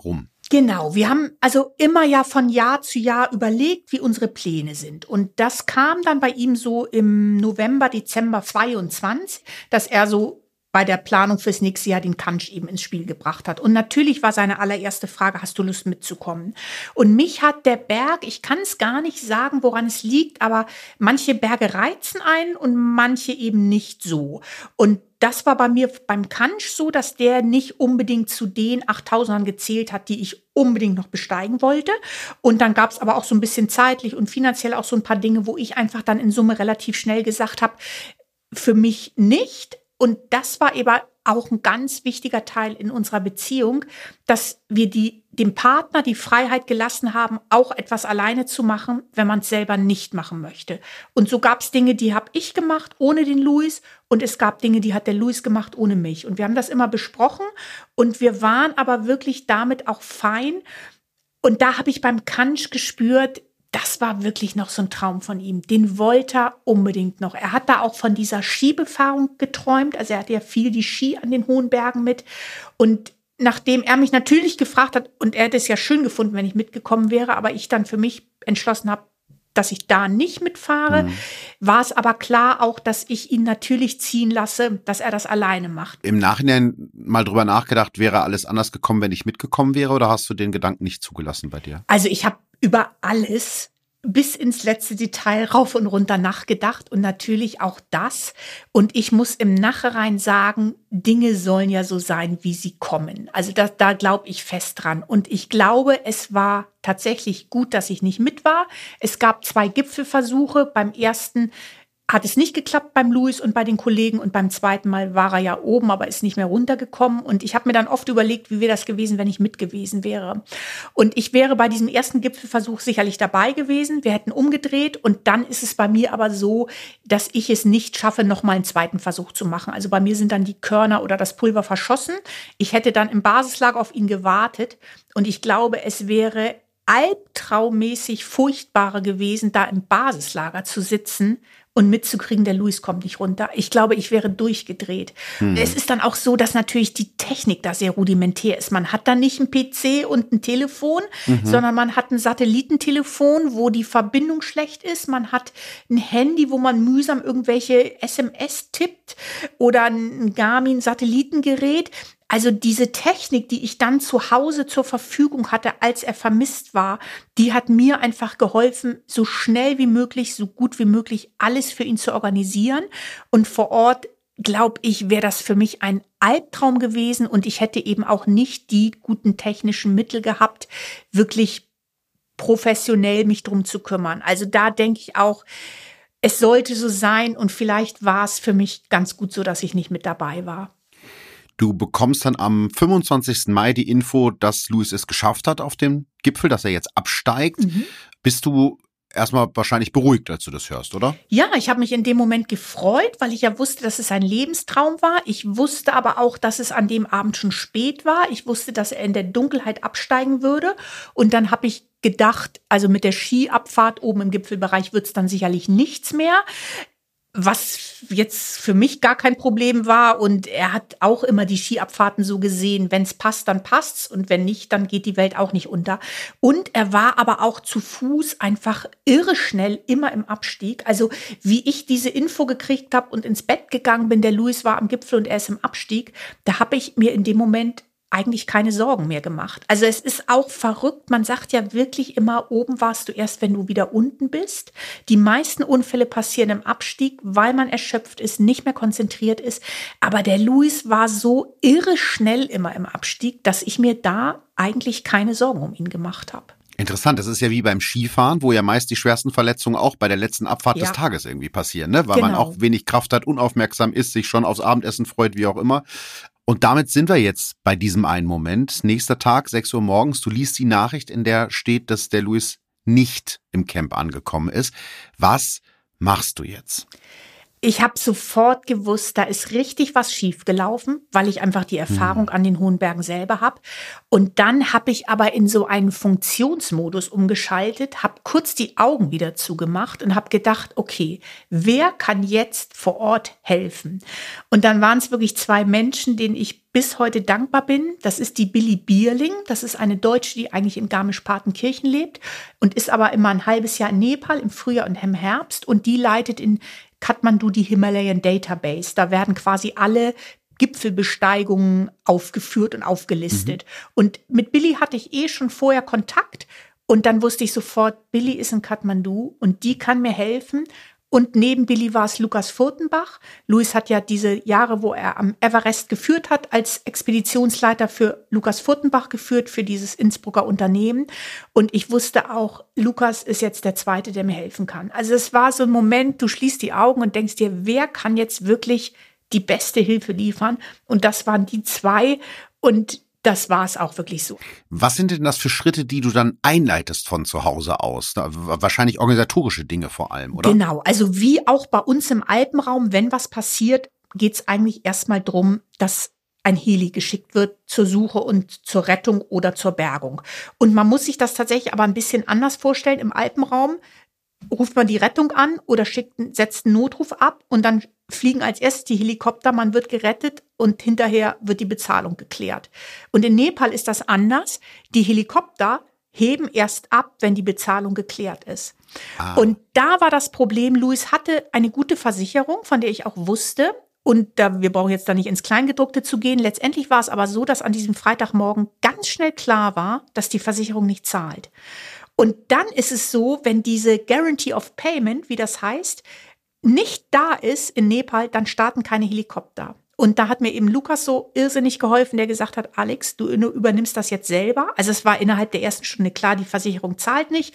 Genau, wir haben also immer ja von Jahr zu Jahr überlegt, wie unsere Pläne sind. Und das kam dann bei ihm so im November, Dezember 22, dass er so bei der Planung fürs nächste Jahr den Kansch eben ins Spiel gebracht hat. Und natürlich war seine allererste Frage, hast du Lust mitzukommen? Und mich hat der Berg, ich kann es gar nicht sagen, woran es liegt, aber manche Berge reizen einen und manche eben nicht so. Und das war bei mir beim Kansch so, dass der nicht unbedingt zu den 8000ern gezählt hat, die ich unbedingt noch besteigen wollte. Und dann gab es aber auch so ein bisschen zeitlich und finanziell auch so ein paar Dinge, wo ich einfach dann in Summe relativ schnell gesagt habe, für mich nicht. Und das war eben auch ein ganz wichtiger Teil in unserer Beziehung, dass wir dem Partner die Freiheit gelassen haben, auch etwas alleine zu machen, wenn man es selber nicht machen möchte. Und so gab es Dinge, die habe ich gemacht ohne den Luis, und es gab Dinge, die hat der Luis gemacht ohne mich. Und wir haben das immer besprochen und wir waren aber wirklich damit auch fein. Und da habe ich beim Kansch gespürt, das war wirklich noch so ein Traum von ihm. Den wollte er unbedingt noch. Er hat da auch von dieser Skibefahrung geträumt. Also er hatte ja viel die Ski an den hohen Bergen mit. Und nachdem er mich natürlich gefragt hat, und er hätte es ja schön gefunden, wenn ich mitgekommen wäre, aber ich dann für mich entschlossen habe, dass ich da nicht mitfahre, war es aber klar auch, dass ich ihn natürlich ziehen lasse, dass er das alleine macht. Im Nachhinein mal drüber nachgedacht, wäre alles anders gekommen, wenn ich mitgekommen wäre, oder hast du den Gedanken nicht zugelassen bei dir? Also ich habe über alles bis ins letzte Detail rauf und runter nachgedacht und natürlich auch das. Und ich muss im Nachhinein sagen, Dinge sollen ja so sein, wie sie kommen. Also da glaube ich fest dran. Und ich glaube, es war tatsächlich gut, dass ich nicht mit war. Es gab 2 Gipfelversuche. Beim ersten hat es nicht geklappt beim Luis und bei den Kollegen, und beim zweiten Mal war er ja oben, aber ist nicht mehr runtergekommen. Und ich habe mir dann oft überlegt, wie wäre das gewesen, wenn ich mit gewesen wäre. Und ich wäre bei diesem ersten Gipfelversuch sicherlich dabei gewesen. Wir hätten umgedreht, und dann ist es bei mir aber so, dass ich es nicht schaffe, nochmal einen zweiten Versuch zu machen. Also bei mir sind dann die Körner oder das Pulver verschossen. Ich hätte dann im Basislager auf ihn gewartet, und ich glaube, es wäre albtraummäßig furchtbarer gewesen, da im Basislager zu sitzen und mitzukriegen, der Luis kommt nicht runter. Ich glaube, ich wäre durchgedreht. Es ist dann auch so, dass natürlich die Technik da sehr rudimentär ist. Man hat da nicht einen PC und ein Telefon, sondern man hat ein Satellitentelefon, wo die Verbindung schlecht ist. Man hat ein Handy, wo man mühsam irgendwelche SMS tippt, oder ein Garmin-Satellitengerät. Also diese Technik, die ich dann zu Hause zur Verfügung hatte, als er vermisst war, die hat mir einfach geholfen, so schnell wie möglich, so gut wie möglich alles für ihn zu organisieren. Und vor Ort, glaube ich, wäre das für mich ein Albtraum gewesen, und ich hätte eben auch nicht die guten technischen Mittel gehabt, wirklich professionell mich drum zu kümmern. Also da denke ich auch, es sollte so sein, und vielleicht war es für mich ganz gut so, dass ich nicht mit dabei war. Du bekommst dann am 25. Mai die Info, dass Luis es geschafft hat auf dem Gipfel, dass er jetzt absteigt. Bist du erstmal wahrscheinlich beruhigt, als du das hörst, oder? Ja, ich habe mich in dem Moment gefreut, weil ich ja wusste, dass es ein Lebenstraum war. Ich wusste aber auch, dass es an dem Abend schon spät war. Ich wusste, dass er in der Dunkelheit absteigen würde. Und dann habe ich gedacht, also mit der Skiabfahrt oben im Gipfelbereich wird es dann sicherlich nichts mehr. Was jetzt für mich gar kein Problem war. Und er hat auch immer die Skiabfahrten so gesehen, wenn es passt, dann passt's, und wenn nicht, dann geht die Welt auch nicht unter. Und er war aber auch zu Fuß einfach irre schnell immer im Abstieg. Also wie ich diese Info gekriegt habe und ins Bett gegangen bin, der Luis war am Gipfel und er ist im Abstieg, da habe ich mir in dem Moment eigentlich keine Sorgen mehr gemacht. Also es ist auch verrückt. Man sagt ja wirklich immer, oben warst du erst, wenn du wieder unten bist. Die meisten Unfälle passieren im Abstieg, weil man erschöpft ist, nicht mehr konzentriert ist. Aber der Luis war so irre schnell immer im Abstieg, dass ich mir da eigentlich keine Sorgen um ihn gemacht habe. Interessant, das ist ja wie beim Skifahren, wo ja meist die schwersten Verletzungen auch bei der letzten Abfahrt des Tages irgendwie passieren, ne? Weil man auch wenig Kraft hat, unaufmerksam ist, sich schon aufs Abendessen freut, wie auch immer. Und damit sind wir jetzt bei diesem einen Moment. Nächster Tag, 6 Uhr morgens. Du liest die Nachricht, in der steht, dass der Luis nicht im Camp angekommen ist. Was machst du jetzt? Ich habe sofort gewusst, da ist richtig was schiefgelaufen, weil ich einfach die Erfahrung an den hohen Bergen selber habe. Und dann habe ich aber in so einen Funktionsmodus umgeschaltet, habe kurz die Augen wieder zugemacht und habe gedacht, okay, wer kann jetzt vor Ort helfen? Und dann waren es wirklich 2 Menschen, denen ich bis heute dankbar bin, das ist die Billy Bierling. Das ist eine Deutsche, die eigentlich in Garmisch-Partenkirchen lebt und ist aber immer ein halbes Jahr in Nepal im Frühjahr und im Herbst. Und die leitet in Kathmandu die Himalayan Database. Da werden quasi alle Gipfelbesteigungen aufgeführt und aufgelistet. Und mit Billy hatte ich schon vorher Kontakt. Und dann wusste ich sofort, Billy ist in Kathmandu und die kann mir helfen. Und neben Billy war es Lukas Furtenbach. Luis hat ja diese Jahre, wo er am Everest geführt hat, als Expeditionsleiter für Lukas Furtenbach geführt, für dieses Innsbrucker Unternehmen. Und ich wusste auch, Lukas ist jetzt der Zweite, der mir helfen kann. Also es war so ein Moment, du schließt die Augen und denkst dir, wer kann jetzt wirklich die beste Hilfe liefern? Und das waren die zwei. Und das war es auch wirklich so. Was sind denn das für Schritte, die du dann einleitest von zu Hause aus? Wahrscheinlich organisatorische Dinge vor allem, oder? Genau, also wie auch bei uns im Alpenraum, wenn was passiert, geht es eigentlich erstmal drum, dass ein Heli geschickt wird zur Suche und zur Rettung oder zur Bergung. Und man muss sich das tatsächlich aber ein bisschen anders vorstellen. Im Alpenraum ruft man die Rettung an oder setzt einen Notruf ab und dann fliegen als erstes die Helikopter, man wird gerettet und hinterher wird die Bezahlung geklärt. Und in Nepal ist das anders. Die Helikopter heben erst ab, wenn die Bezahlung geklärt ist. Und da war das Problem, Luis hatte eine gute Versicherung, von der ich auch wusste. Und wir brauchen jetzt da nicht ins Kleingedruckte zu gehen. Letztendlich war es aber so, dass an diesem Freitagmorgen ganz schnell klar war, dass die Versicherung nicht zahlt. Und dann ist es so, wenn diese Guarantee of Payment, wie das heißt, nicht da ist in Nepal, dann starten keine Helikopter. Und da hat mir eben Lukas so irrsinnig geholfen, der gesagt hat, Alex, du übernimmst das jetzt selber. Also es war innerhalb der ersten Stunde klar, die Versicherung zahlt nicht.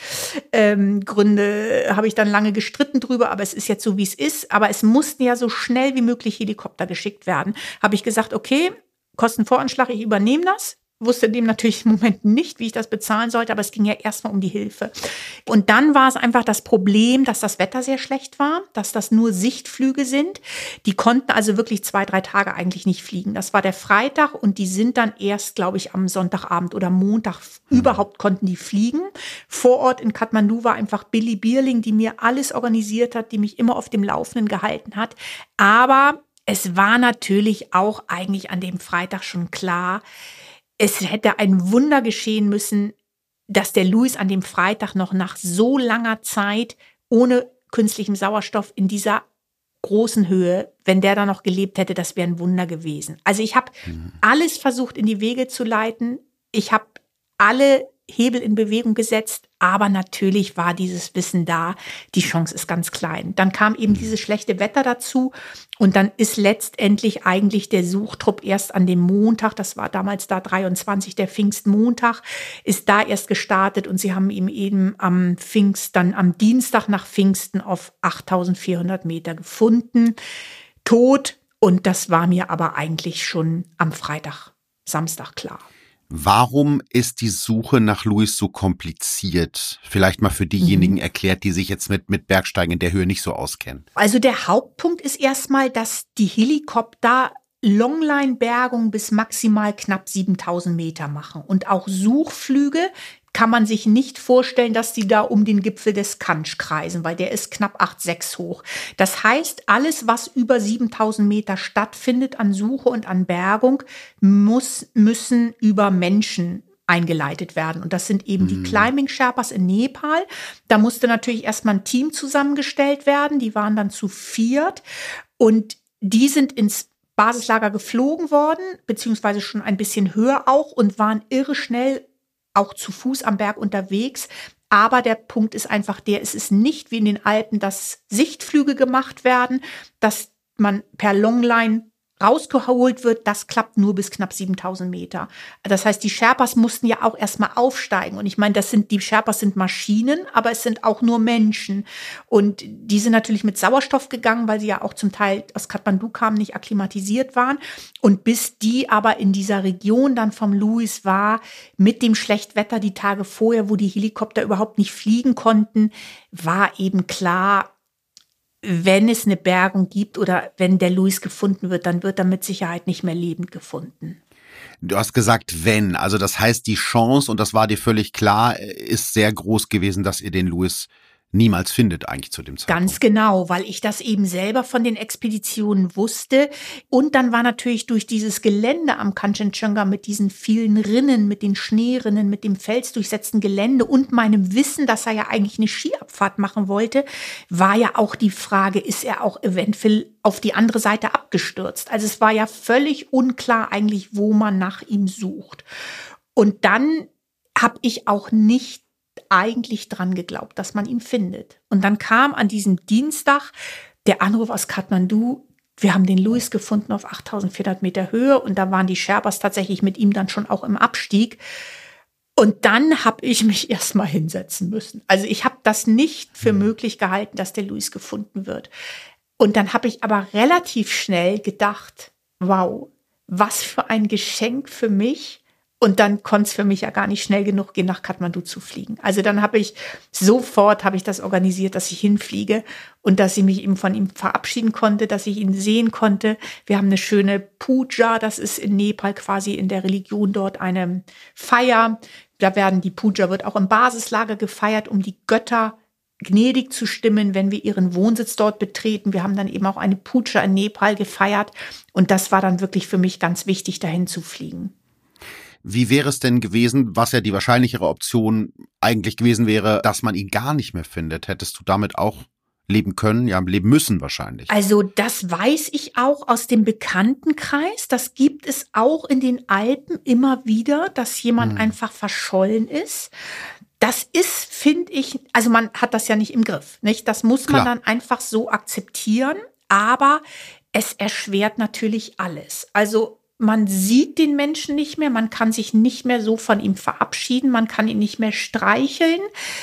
Gründe habe ich dann lange gestritten drüber, aber es ist jetzt so, wie es ist. Aber es mussten ja so schnell wie möglich Helikopter geschickt werden. Habe ich gesagt, okay, Kostenvoranschlag, ich übernehme das. Wusste dem natürlich im Moment nicht, wie ich das bezahlen sollte, aber es ging ja erstmal um die Hilfe. Und dann war es einfach das Problem, dass das Wetter sehr schlecht war, dass das nur Sichtflüge sind. Die konnten also wirklich 2-3 Tage eigentlich nicht fliegen. Das war der Freitag und die sind dann erst, glaube ich, am Sonntagabend oder Montag überhaupt konnten die fliegen. Vor Ort in Kathmandu war einfach Billy Bierling, die mir alles organisiert hat, die mich immer auf dem Laufenden gehalten hat. Aber es war natürlich auch eigentlich an dem Freitag schon klar, es hätte ein Wunder geschehen müssen, dass der Luis an dem Freitag noch nach so langer Zeit ohne künstlichem Sauerstoff in dieser großen Höhe, wenn der da noch gelebt hätte, das wäre ein Wunder gewesen. Also ich habe alles versucht in die Wege zu leiten. Ich habe alle Hebel in Bewegung gesetzt, aber natürlich war dieses Wissen da, die Chance ist ganz klein. Dann kam eben dieses schlechte Wetter dazu und dann ist letztendlich eigentlich der Suchtrupp erst an dem Montag, das war damals da 23, der Pfingstmontag, ist da erst gestartet und sie haben ihn eben am Dienstag nach Pfingsten auf 8.400 Meter gefunden, tot, und das war mir aber eigentlich schon am Samstag klar. Warum ist die Suche nach Luis so kompliziert? Vielleicht mal für diejenigen erklärt, die sich jetzt mit Bergsteigen in der Höhe nicht so auskennen. Also der Hauptpunkt ist erstmal, dass die Helikopter Longline-Bergung bis maximal knapp 7.000 Meter machen. Und auch Suchflüge kann man sich nicht vorstellen, dass die da um den Gipfel des Kanch kreisen, weil der ist knapp 8,6 hoch. Das heißt, alles, was über 7.000 Meter stattfindet an Suche und an Bergung, müssen über Menschen eingeleitet werden. Und das sind eben die Climbing-Sherpas in Nepal. Da musste natürlich erstmal ein Team zusammengestellt werden. Die waren dann zu 4 und die sind ins Basislager geflogen worden, beziehungsweise schon ein bisschen höher auch, und waren irre schnell auch zu Fuß am Berg unterwegs. Aber der Punkt ist einfach es ist nicht wie in den Alpen, dass Sichtflüge gemacht werden, dass man per Longline rausgeholt wird, das klappt nur bis knapp 7.000 Meter. Das heißt, die Sherpas mussten ja auch erstmal aufsteigen. Und ich meine, die Sherpas sind Maschinen, aber es sind auch nur Menschen. Und die sind natürlich mit Sauerstoff gegangen, weil sie ja auch zum Teil aus Kathmandu kamen, nicht akklimatisiert waren. Und bis die aber in dieser Region dann vom Luis war, mit dem Schlechtwetter die Tage vorher, wo die Helikopter überhaupt nicht fliegen konnten, war eben klar, wenn es eine Bergung gibt oder wenn der Luis gefunden wird, dann wird er mit Sicherheit nicht mehr lebend gefunden. Du hast gesagt, wenn. Also das heißt, die Chance, und das war dir völlig klar, ist sehr groß gewesen, dass ihr den Luis niemals findet eigentlich zu dem Zeitpunkt. Ganz genau, weil ich das eben selber von den Expeditionen wusste. Und dann war natürlich durch dieses Gelände am Kanchenjunga mit diesen vielen Rinnen, mit den Schneerinnen, mit dem felsdurchsetzten Gelände und meinem Wissen, dass er ja eigentlich eine Skiabfahrt machen wollte, war ja auch die Frage, ist er auch eventuell auf die andere Seite abgestürzt? Also es war ja völlig unklar eigentlich, wo man nach ihm sucht. Und dann habe ich auch nicht eigentlich dran geglaubt, dass man ihn findet. Und dann kam an diesem Dienstag der Anruf aus Kathmandu, wir haben den Louis gefunden auf 8.400 Meter Höhe und da waren die Sherpas tatsächlich mit ihm dann schon auch im Abstieg. Und dann habe ich mich erstmal hinsetzen müssen. Also ich habe das nicht für möglich gehalten, dass der Louis gefunden wird. Und dann habe ich aber relativ schnell gedacht, wow, was für ein Geschenk für mich. Und dann konnte es für mich ja gar nicht schnell genug gehen, nach Kathmandu zu fliegen. Also dann habe ich das organisiert, dass ich hinfliege und dass ich mich eben von ihm verabschieden konnte, dass ich ihn sehen konnte. Wir haben eine schöne Puja, das ist in Nepal quasi in der Religion dort eine Feier. Die Puja wird auch im Basislager gefeiert, um die Götter gnädig zu stimmen, wenn wir ihren Wohnsitz dort betreten. Wir haben dann eben auch eine Puja in Nepal gefeiert. Und das war dann wirklich für mich ganz wichtig, dahin zu fliegen. Wie wäre es denn gewesen, was ja die wahrscheinlichere Option eigentlich gewesen wäre, dass man ihn gar nicht mehr findet? Hättest du damit auch leben können, ja, leben müssen wahrscheinlich? Also das weiß ich auch aus dem Bekanntenkreis. Das gibt es auch in den Alpen immer wieder, dass jemand einfach verschollen ist. Das ist, finde ich, also man hat das ja nicht im Griff, nicht? Das muss man dann einfach so akzeptieren. Aber es erschwert natürlich alles. Also man sieht den Menschen nicht mehr, man kann sich nicht mehr so von ihm verabschieden, man kann ihn nicht mehr streicheln.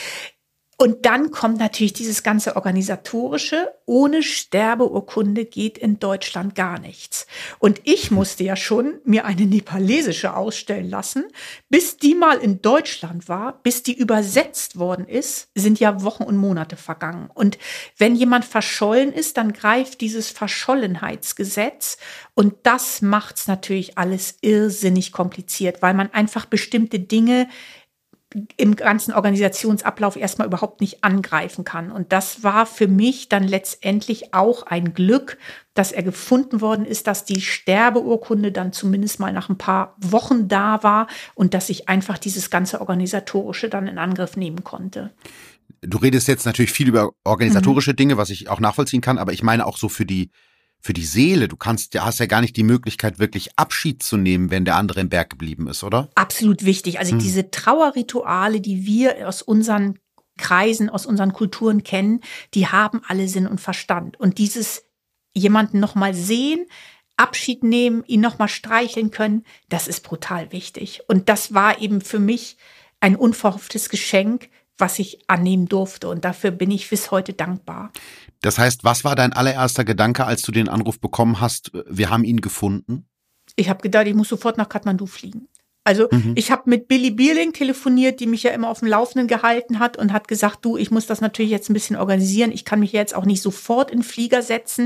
Und dann kommt natürlich dieses ganze Organisatorische. Ohne Sterbeurkunde geht in Deutschland gar nichts. Und ich musste ja schon mir eine nepalesische ausstellen lassen. Bis die mal in Deutschland war, bis die übersetzt worden ist, sind ja Wochen und Monate vergangen. Und wenn jemand verschollen ist, dann greift dieses Verschollenheitsgesetz. Und das macht's natürlich alles irrsinnig kompliziert, weil man einfach bestimmte Dinge im ganzen Organisationsablauf erstmal überhaupt nicht angreifen kann. Und das war für mich dann letztendlich auch ein Glück, dass er gefunden worden ist, dass die Sterbeurkunde dann zumindest mal nach ein paar Wochen da war und dass ich einfach dieses ganze Organisatorische dann in Angriff nehmen konnte. Du redest jetzt natürlich viel über organisatorische Dinge, was ich auch nachvollziehen kann, aber ich meine auch so für die Seele. Du hast ja gar nicht die Möglichkeit, wirklich Abschied zu nehmen, wenn der andere im Berg geblieben ist, oder? Absolut wichtig. Also diese Trauerrituale, die wir aus unseren Kreisen, aus unseren Kulturen kennen, die haben alle Sinn und Verstand. Und dieses jemanden nochmal sehen, Abschied nehmen, ihn nochmal streicheln können, das ist brutal wichtig. Und das war eben für mich ein unverhofftes Geschenk, was ich annehmen durfte. Und dafür bin ich bis heute dankbar. Das heißt, was war dein allererster Gedanke, als du den Anruf bekommen hast, wir haben ihn gefunden? Ich habe gedacht, ich muss sofort nach Kathmandu fliegen. Also ich habe mit Billy Bierling telefoniert, die mich ja immer auf dem Laufenden gehalten hat und hat gesagt, du, ich muss das natürlich jetzt ein bisschen organisieren. Ich kann mich jetzt auch nicht sofort in den Flieger setzen.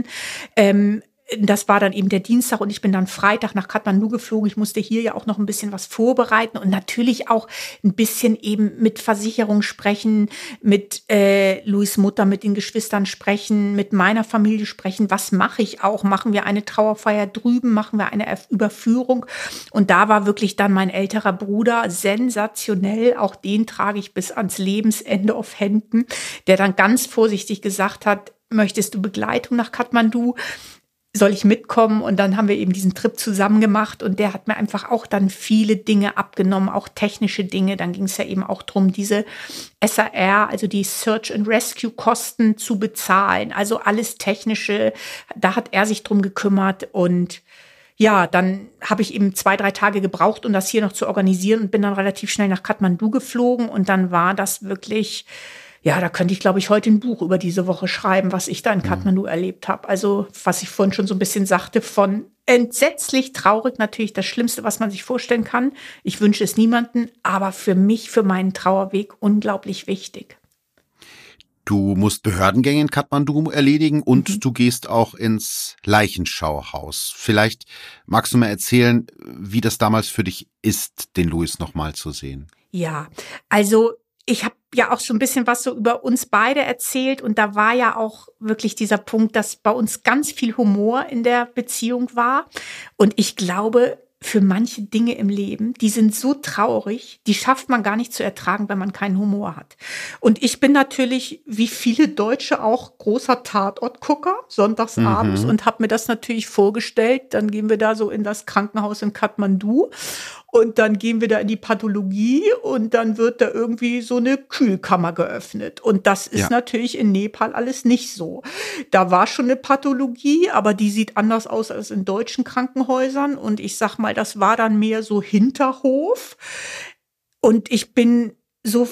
Das war dann eben der Dienstag und ich bin dann Freitag nach Kathmandu geflogen. Ich musste hier ja auch noch ein bisschen was vorbereiten und natürlich auch ein bisschen eben mit Versicherung sprechen, mit Louis' Mutter, mit den Geschwistern sprechen, mit meiner Familie sprechen. Was mache ich auch? Machen wir eine Trauerfeier drüben? Machen wir eine Überführung? Und da war wirklich dann mein älterer Bruder sensationell. Auch den trage ich bis ans Lebensende auf Händen, der dann ganz vorsichtig gesagt hat, möchtest du Begleitung nach Kathmandu? Soll ich mitkommen? Und dann haben wir eben diesen Trip zusammen gemacht und der hat mir einfach auch dann viele Dinge abgenommen, auch technische Dinge. Dann ging es ja eben auch darum, diese SAR, also die Search and Rescue Kosten zu bezahlen. Also alles Technische, da hat er sich drum gekümmert und ja, dann habe ich eben 2-3 Tage gebraucht, um das hier noch zu organisieren und bin dann relativ schnell nach Kathmandu geflogen und dann war das wirklich, ja, da könnte ich, glaube ich, heute ein Buch über diese Woche schreiben, was ich da in Kathmandu erlebt habe. Also, was ich vorhin schon so ein bisschen sagte, von entsetzlich traurig, natürlich das Schlimmste, was man sich vorstellen kann. Ich wünsche es niemandem, aber für mich, für meinen Trauerweg unglaublich wichtig. Du musst Behördengänge in Kathmandu erledigen und du gehst auch ins Leichenschauhaus. Vielleicht magst du mir erzählen, wie das damals für dich ist, den Louis nochmal zu sehen. Ja, also ich habe ja auch so ein bisschen was so über uns beide erzählt und da war ja auch wirklich dieser Punkt, dass bei uns ganz viel Humor in der Beziehung war und ich glaube, für manche Dinge im Leben, die sind so traurig, die schafft man gar nicht zu ertragen, wenn man keinen Humor hat. Und ich bin natürlich, wie viele Deutsche auch, großer Tatortgucker, sonntags abends und habe mir das natürlich vorgestellt. Dann gehen wir da so in das Krankenhaus in Kathmandu und dann gehen wir da in die Pathologie und dann wird da irgendwie so eine Kühlkammer geöffnet. Und das ist natürlich in Nepal alles nicht so. Da war schon eine Pathologie, aber die sieht anders aus als in deutschen Krankenhäusern. Und ich sag mal, das war dann mehr so Hinterhof. Und ich bin so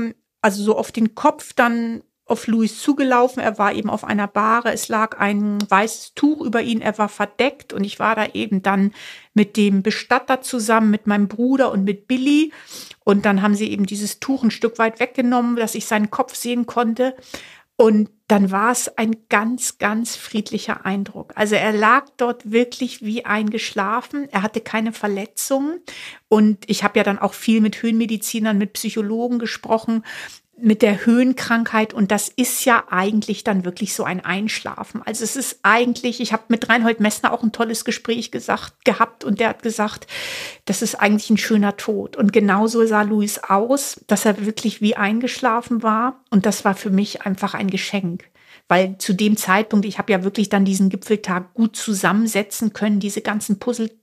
so auf den Kopf dann auf Louis zugelaufen. Er war eben auf einer Bahre. Es lag ein weißes Tuch über ihn. Er war verdeckt. Und ich war da eben dann mit dem Bestatter zusammen, mit meinem Bruder und mit Billy. Und dann haben sie eben dieses Tuch ein Stück weit weggenommen, dass ich seinen Kopf sehen konnte. Und dann war es ein ganz, ganz friedlicher Eindruck. Also er lag dort wirklich wie eingeschlafen. Er hatte keine Verletzungen. Und ich habe ja dann auch viel mit Höhenmedizinern, mit Psychologen gesprochen, mit der Höhenkrankheit. Und das ist ja eigentlich dann wirklich so ein Einschlafen. Also es ist eigentlich, ich habe mit Reinhold Messner auch ein tolles Gespräch gehabt und der hat gesagt, das ist eigentlich ein schöner Tod. Und genauso sah Louis aus, dass er wirklich wie eingeschlafen war. Und das war für mich einfach ein Geschenk. Weil zu dem Zeitpunkt, ich habe ja wirklich dann diesen Gipfeltag gut zusammensetzen können, diese ganzen Puzzleteile.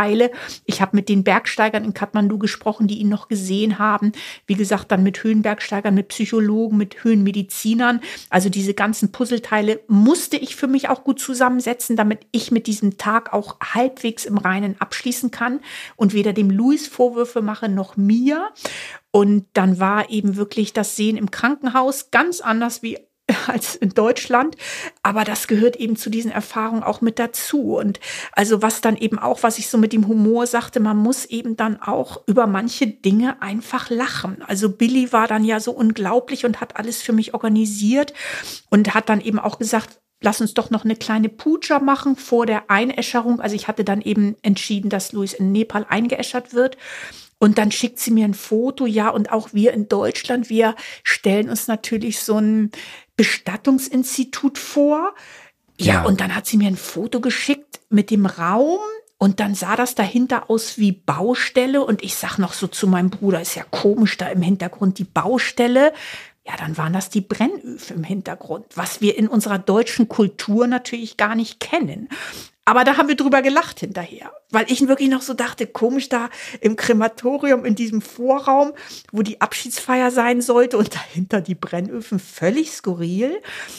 Ich habe mit den Bergsteigern in Kathmandu gesprochen, die ihn noch gesehen haben. Wie gesagt, dann mit Höhenbergsteigern, mit Psychologen, mit Höhenmedizinern. Also diese ganzen Puzzleteile musste ich für mich auch gut zusammensetzen, damit ich mit diesem Tag auch halbwegs im Reinen abschließen kann und weder dem Louis Vorwürfe mache noch mir. Und dann war eben wirklich das Sehen im Krankenhaus ganz anders wie als in Deutschland, aber das gehört eben zu diesen Erfahrungen auch mit dazu und also was dann eben auch, was ich so mit dem Humor sagte, man muss eben dann auch über manche Dinge einfach lachen. Also Billy war dann ja so unglaublich und hat alles für mich organisiert und hat dann eben auch gesagt, lass uns doch noch eine kleine Puja machen vor der Einäscherung. Also ich hatte dann eben entschieden, dass Louis in Nepal eingeäschert wird. Und dann schickt sie mir ein Foto, ja, und auch wir in Deutschland, wir stellen uns natürlich so ein Bestattungsinstitut vor. Ja, und dann hat sie mir ein Foto geschickt mit dem Raum und dann sah das dahinter aus wie Baustelle und ich sag noch so zu meinem Bruder, ist ja komisch, da im Hintergrund die Baustelle. Ja, dann waren das die Brennöfen im Hintergrund, was wir in unserer deutschen Kultur natürlich gar nicht kennen. Aber da haben wir drüber gelacht hinterher, weil ich wirklich noch so dachte, komisch da im Krematorium in diesem Vorraum, wo die Abschiedsfeier sein sollte und dahinter die Brennöfen, völlig skurril.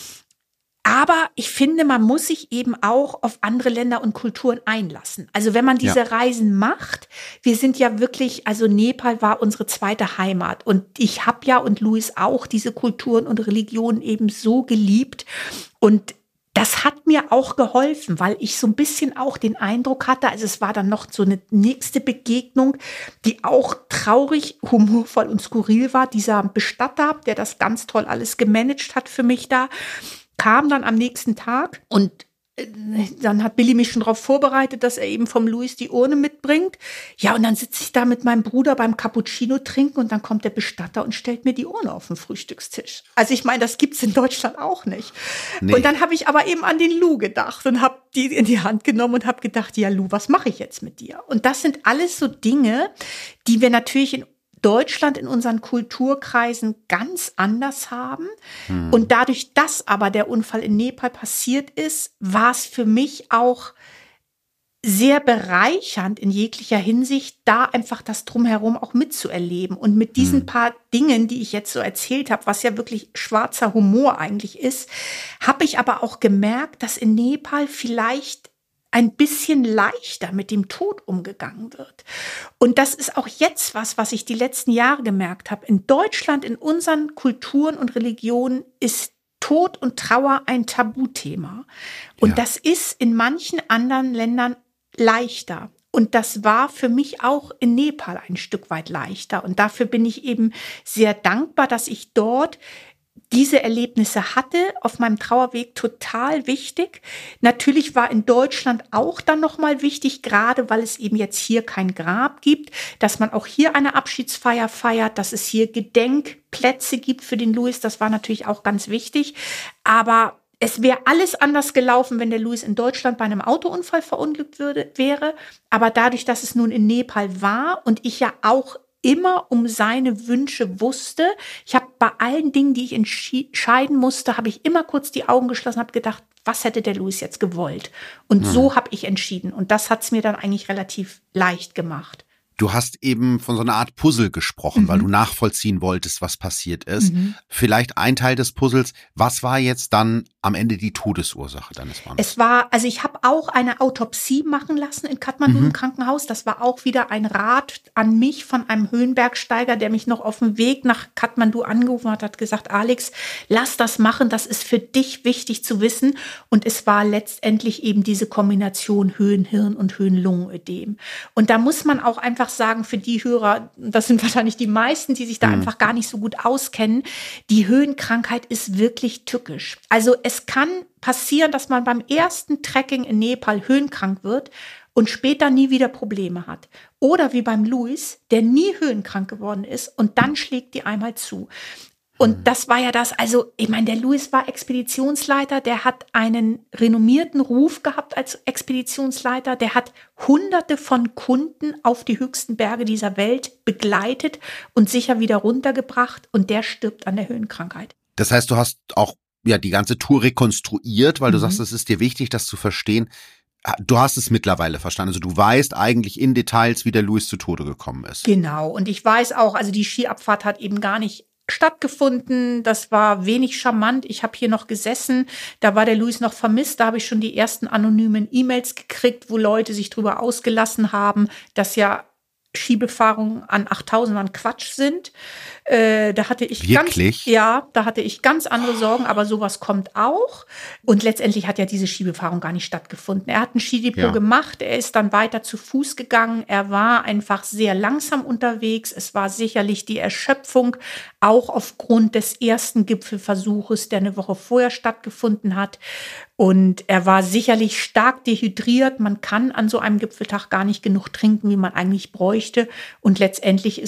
Aber ich finde, man muss sich eben auch auf andere Länder und Kulturen einlassen. Also wenn man diese Reisen macht, wir sind ja wirklich, also Nepal war unsere zweite Heimat. Und ich habe ja und Louis auch diese Kulturen und Religionen eben so geliebt. Und das hat mir auch geholfen, weil ich so ein bisschen auch den Eindruck hatte, also es war dann noch so eine nächste Begegnung, die auch traurig, humorvoll und skurril war. Dieser Bestatter, der das ganz toll alles gemanagt hat für mich da, kam dann am nächsten Tag und dann hat Billy mich schon darauf vorbereitet, dass er eben vom Louis die Urne mitbringt. Ja, und dann sitze ich da mit meinem Bruder beim Cappuccino trinken und dann kommt der Bestatter und stellt mir die Urne auf den Frühstückstisch. Also ich meine, das gibt's in Deutschland auch nicht. Nee. Und dann habe ich aber eben an den Lou gedacht und habe die in die Hand genommen und habe gedacht, ja Lou, was mache ich jetzt mit dir? Und das sind alles so Dinge, die wir natürlich in Deutschland in unseren Kulturkreisen ganz anders haben. Und dadurch, dass aber der Unfall in Nepal passiert ist, war es für mich auch sehr bereichernd in jeglicher Hinsicht, da einfach das Drumherum auch mitzuerleben. Und mit diesen paar Dingen, die ich jetzt so erzählt habe, was ja wirklich schwarzer Humor eigentlich ist, habe ich aber auch gemerkt, dass in Nepal vielleicht ein bisschen leichter mit dem Tod umgegangen wird. Und das ist auch jetzt was ich die letzten Jahre gemerkt habe. In Deutschland, in unseren Kulturen und Religionen ist Tod und Trauer ein Tabuthema. Und das ist in manchen anderen Ländern leichter. Und das war für mich auch in Nepal ein Stück weit leichter. Und dafür bin ich eben sehr dankbar, dass ich dort diese Erlebnisse hatte auf meinem Trauerweg, total wichtig. Natürlich war in Deutschland auch dann nochmal wichtig, gerade weil es eben jetzt hier kein Grab gibt, dass man auch hier eine Abschiedsfeier feiert, dass es hier Gedenkplätze gibt für den Louis. Das war natürlich auch ganz wichtig. Aber es wäre alles anders gelaufen, wenn der Louis in Deutschland bei einem Autounfall verunglückt wäre. Aber dadurch, dass es nun in Nepal war und ich ja auch immer um seine Wünsche wusste. Ich habe bei allen Dingen, die ich entscheiden musste, habe ich immer kurz die Augen geschlossen, habe gedacht, was hätte der Louis jetzt gewollt? Und so habe ich entschieden. Und das hat es mir dann eigentlich relativ leicht gemacht. Du hast eben von so einer Art Puzzle gesprochen, weil du nachvollziehen wolltest, was passiert ist. Vielleicht ein Teil des Puzzles. Was war jetzt dann am Ende die Todesursache deines Mannes? Also ich habe auch eine Autopsie machen lassen in Kathmandu im Krankenhaus. Das war auch wieder ein Rat an mich von einem Höhenbergsteiger, der mich noch auf dem Weg nach Kathmandu angerufen hat gesagt, Alex, lass das machen, das ist für dich wichtig zu wissen. Und es war letztendlich eben diese Kombination Höhenhirn und Höhenlungenödem. Und da muss man auch einfach sagen, für die Hörer, das sind wahrscheinlich die meisten, die sich da einfach gar nicht so gut auskennen, die Höhenkrankheit ist wirklich tückisch. Also es kann passieren, dass man beim ersten Trekking in Nepal höhenkrank wird und später nie wieder Probleme hat. Oder wie beim Louis, der nie höhenkrank geworden ist und dann schlägt die einmal zu. Und das war ja das, also ich meine, der Louis war Expeditionsleiter, der hat einen renommierten Ruf gehabt als Expeditionsleiter, der hat Hunderte von Kunden auf die höchsten Berge dieser Welt begleitet und sicher wieder runtergebracht und der stirbt an der Höhenkrankheit. Das heißt, du hast auch die ganze Tour rekonstruiert, weil du sagst, es ist dir wichtig, das zu verstehen. Du hast es mittlerweile verstanden. Also du weißt eigentlich in Details, wie der Louis zu Tode gekommen ist. Genau. Und ich weiß auch, also die Skiabfahrt hat eben gar nicht stattgefunden. Das war wenig charmant. Ich habe hier noch gesessen. Da war der Louis noch vermisst. Da habe ich schon die ersten anonymen E-Mails gekriegt, wo Leute sich drüber ausgelassen haben, dass ja Skibefahrungen an 8000ern Quatsch sind. Da hatte ich da hatte ich ganz andere Sorgen, aber sowas kommt auch. Und letztendlich hat ja diese Skibefahrung gar nicht stattgefunden. Er hat ein Skidepot gemacht, er ist dann weiter zu Fuß gegangen. Er war einfach sehr langsam unterwegs. Es war sicherlich die Erschöpfung, auch aufgrund des ersten Gipfelversuches, der eine Woche vorher stattgefunden hat. Und er war sicherlich stark dehydriert. Man kann an so einem Gipfeltag gar nicht genug trinken, wie man eigentlich bräuchte. Und letztendlich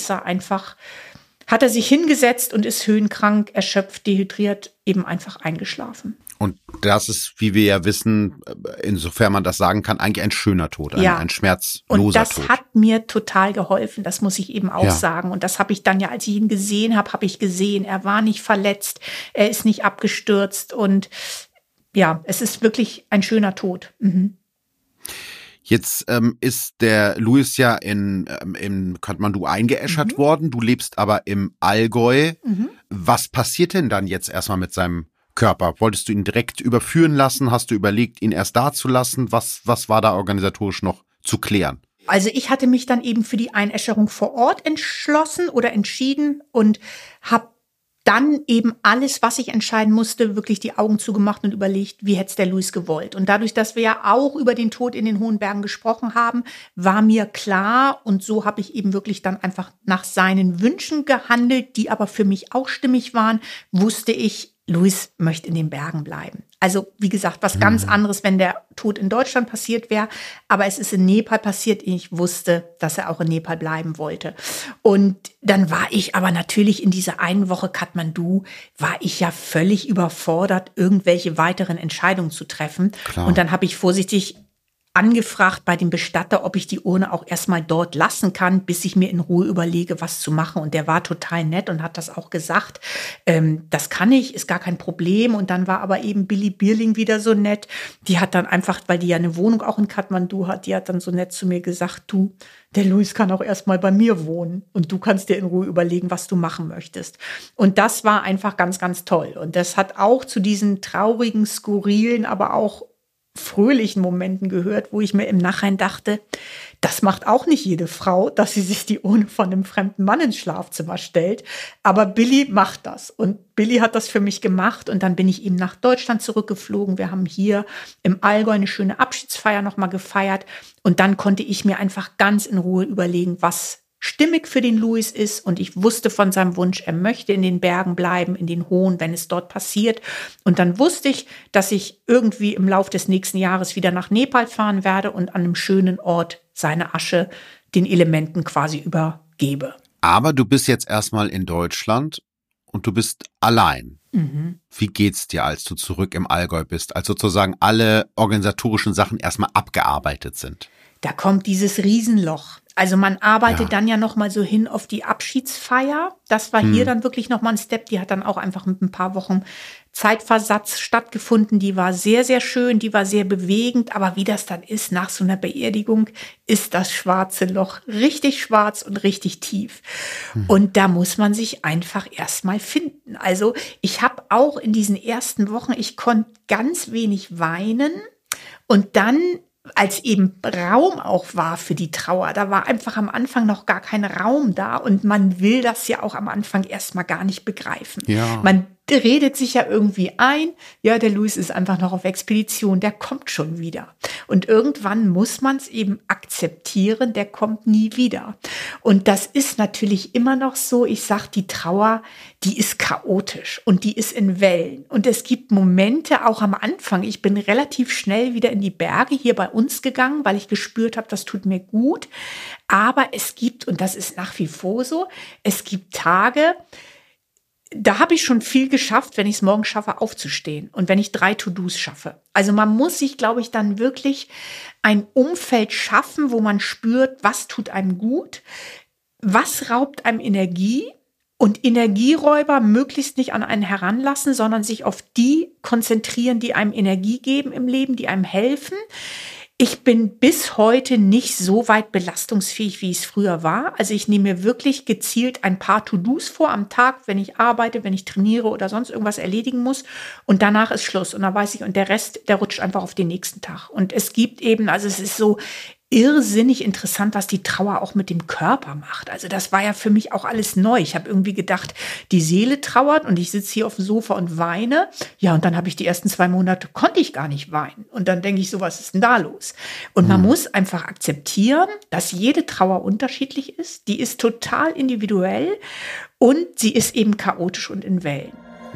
hat er sich hingesetzt und ist höhenkrank, erschöpft, dehydriert, eben einfach eingeschlafen. Und das ist, wie wir ja wissen, insofern man das sagen kann, eigentlich ein schöner Tod, ein schmerzloser Tod. Und das hat mir total geholfen, das muss ich eben auch sagen. Und das habe ich dann ja, als ich ihn gesehen habe, ich gesehen, er war nicht verletzt, er ist nicht abgestürzt und ja, es ist wirklich ein schöner Tod. Jetzt ist der Louis ja in Kathmandu eingeäschert worden. Du lebst aber im Allgäu. Was passiert denn dann jetzt erstmal mit seinem Körper? Wolltest du ihn direkt überführen lassen? Hast du überlegt, ihn erst da zu lassen? Was war da organisatorisch noch zu klären? Also ich hatte mich dann eben für die Einäscherung vor Ort entschlossen oder entschieden und habe dann eben alles, was ich entscheiden musste, wirklich die Augen zugemacht und überlegt, wie hätte es der Louis gewollt. Und dadurch, dass wir ja auch über den Tod in den hohen Bergen gesprochen haben, war mir klar, und so habe ich eben wirklich dann einfach nach seinen Wünschen gehandelt, die aber für mich auch stimmig waren, wusste ich, Louis möchte in den Bergen bleiben. Also wie gesagt, was ganz anderes, wenn der Tod in Deutschland passiert wäre. Aber es ist in Nepal passiert. Ich wusste, dass er auch in Nepal bleiben wollte. Und dann war ich aber natürlich in dieser einen Woche Kathmandu, war ich ja völlig überfordert, irgendwelche weiteren Entscheidungen zu treffen. Klar. Und dann habe ich vorsichtig angefragt bei dem Bestatter, ob ich die Urne auch erstmal dort lassen kann, bis ich mir in Ruhe überlege, was zu machen. Und der war total nett und hat das auch gesagt. Das kann ich, ist gar kein Problem. Und dann war aber eben Billy Bierling wieder so nett. Die hat dann einfach, weil die ja eine Wohnung auch in Kathmandu hat, die hat dann so nett zu mir gesagt, du, der Louis kann auch erstmal bei mir wohnen und du kannst dir in Ruhe überlegen, was du machen möchtest. Und das war einfach ganz, ganz toll. Und das hat auch zu diesen traurigen, skurrilen, aber auch fröhlichen Momenten gehört, wo ich mir im Nachhinein dachte, das macht auch nicht jede Frau, dass sie sich die Urne von einem fremden Mann ins Schlafzimmer stellt. Aber Billy macht das. Und Billy hat das für mich gemacht. Und dann bin ich eben nach Deutschland zurückgeflogen. Wir haben hier im Allgäu eine schöne Abschiedsfeier nochmal gefeiert. Und dann konnte ich mir einfach ganz in Ruhe überlegen, was stimmig für den Louis ist und ich wusste von seinem Wunsch, er möchte in den Bergen bleiben, in den Hohen, wenn es dort passiert. Und dann wusste ich, dass ich irgendwie im Lauf des nächsten Jahres wieder nach Nepal fahren werde und an einem schönen Ort seine Asche den Elementen quasi übergebe. Aber du bist jetzt erstmal in Deutschland und du bist allein. Mhm. Wie geht's dir, als du zurück im Allgäu bist, als sozusagen alle organisatorischen Sachen erstmal abgearbeitet sind? Da kommt dieses Riesenloch. Also man arbeitet dann ja noch mal so hin auf die Abschiedsfeier. Das war hier dann wirklich noch mal ein Step. Die hat dann auch einfach mit ein paar Wochen Zeitversatz stattgefunden. Die war sehr, sehr schön, die war sehr bewegend. Aber wie das dann ist nach so einer Beerdigung, ist das schwarze Loch richtig schwarz und richtig tief. Und da muss man sich einfach erstmal finden. Also ich habe auch in diesen ersten Wochen, ich konnte ganz wenig weinen. Und dann, als eben Raum auch war für die Trauer, da war einfach am Anfang noch gar kein Raum da und man will das ja auch am Anfang erstmal gar nicht begreifen. Ja. Man redet sich ja irgendwie ein, ja, der Louis ist einfach noch auf Expedition, der kommt schon wieder. Und irgendwann muss man es eben akzeptieren, der kommt nie wieder. Und das ist natürlich immer noch so, ich sag, die Trauer, die ist chaotisch und die ist in Wellen. Und es gibt Momente, auch am Anfang, ich bin relativ schnell wieder in die Berge hier bei uns gegangen, weil ich gespürt habe, das tut mir gut. Aber es gibt, und das ist nach wie vor so, es gibt Tage, da habe ich schon viel geschafft, wenn ich es morgen schaffe, aufzustehen und wenn ich 3 To-Dos schaffe. Also man muss sich, glaube ich, dann wirklich ein Umfeld schaffen, wo man spürt, was tut einem gut, was raubt einem Energie und Energieräuber möglichst nicht an einen heranlassen, sondern sich auf die konzentrieren, die einem Energie geben im Leben, die einem helfen. Ich bin bis heute nicht so weit belastungsfähig, wie es früher war. Also ich nehme mir wirklich gezielt ein paar To-Dos vor am Tag, wenn ich arbeite, wenn ich trainiere oder sonst irgendwas erledigen muss. Und danach ist Schluss. Und dann weiß ich, und der Rest, der rutscht einfach auf den nächsten Tag. Und es gibt eben, also es ist so irrsinnig interessant, was die Trauer auch mit dem Körper macht. Also das war ja für mich auch alles neu. Ich habe irgendwie gedacht, die Seele trauert und ich sitze hier auf dem Sofa und weine. Ja, und dann habe ich die ersten 2 Monate, konnte ich gar nicht weinen. Und dann denke ich so, was ist denn da los? Und man muss einfach akzeptieren, dass jede Trauer unterschiedlich ist. Die ist total individuell und sie ist eben chaotisch und in Wellen.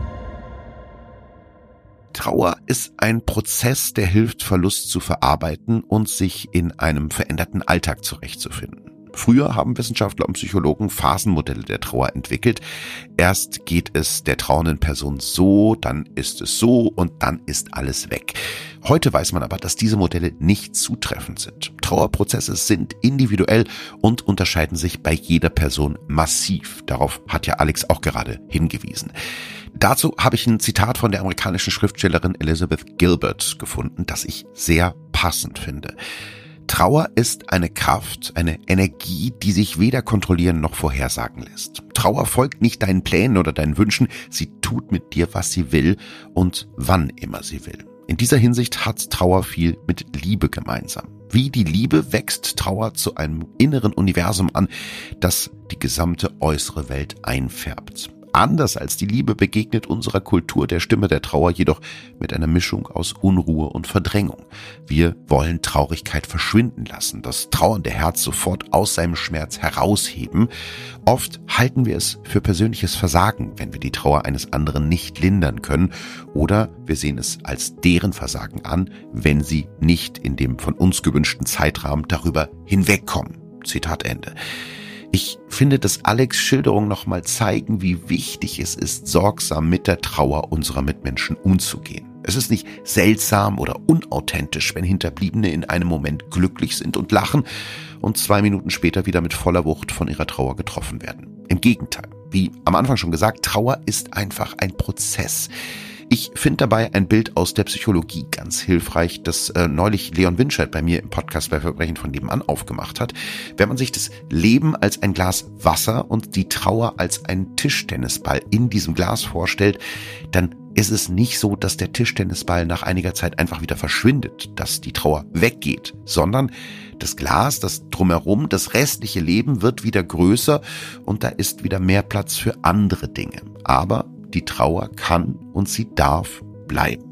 Trauer ist ein Prozess, der hilft, Verlust zu verarbeiten und sich in einem veränderten Alltag zurechtzufinden. Früher haben Wissenschaftler und Psychologen Phasenmodelle der Trauer entwickelt. Erst geht es der trauernden Person so, dann ist es so und dann ist alles weg. Heute weiß man aber, dass diese Modelle nicht zutreffend sind. Trauerprozesse sind individuell und unterscheiden sich bei jeder Person massiv. Darauf hat ja Alex auch gerade hingewiesen. Dazu habe ich ein Zitat von der amerikanischen Schriftstellerin Elizabeth Gilbert gefunden, das ich sehr passend finde. Trauer ist eine Kraft, eine Energie, die sich weder kontrollieren noch vorhersagen lässt. Trauer folgt nicht deinen Plänen oder deinen Wünschen, sie tut mit dir, was sie will und wann immer sie will. In dieser Hinsicht hat Trauer viel mit Liebe gemeinsam. Wie die Liebe wächst Trauer zu einem inneren Universum an, das die gesamte äußere Welt einfärbt. Anders als die Liebe begegnet unserer Kultur der Stimme der Trauer jedoch mit einer Mischung aus Unruhe und Verdrängung. Wir wollen Traurigkeit verschwinden lassen, das trauernde Herz sofort aus seinem Schmerz herausheben. Oft halten wir es für persönliches Versagen, wenn wir die Trauer eines anderen nicht lindern können, oder wir sehen es als deren Versagen an, wenn sie nicht in dem von uns gewünschten Zeitrahmen darüber hinwegkommen. Zitat Ende. Ich finde, dass Alex' Schilderungen nochmal zeigen, wie wichtig es ist, sorgsam mit der Trauer unserer Mitmenschen umzugehen. Es ist nicht seltsam oder unauthentisch, wenn Hinterbliebene in einem Moment glücklich sind und lachen und 2 Minuten später wieder mit voller Wucht von ihrer Trauer getroffen werden. Im Gegenteil, wie am Anfang schon gesagt, Trauer ist einfach ein Prozess. Ich finde dabei ein Bild aus der Psychologie ganz hilfreich, das neulich Leon Winscheid bei mir im Podcast bei Verbrechen von nebenan aufgemacht hat. Wenn man sich das Leben als ein Glas Wasser und die Trauer als einen Tischtennisball in diesem Glas vorstellt, dann ist es nicht so, dass der Tischtennisball nach einiger Zeit einfach wieder verschwindet, dass die Trauer weggeht, sondern das Glas, das drumherum, das restliche Leben wird wieder größer und da ist wieder mehr Platz für andere Dinge. Aber die Trauer kann und sie darf bleiben.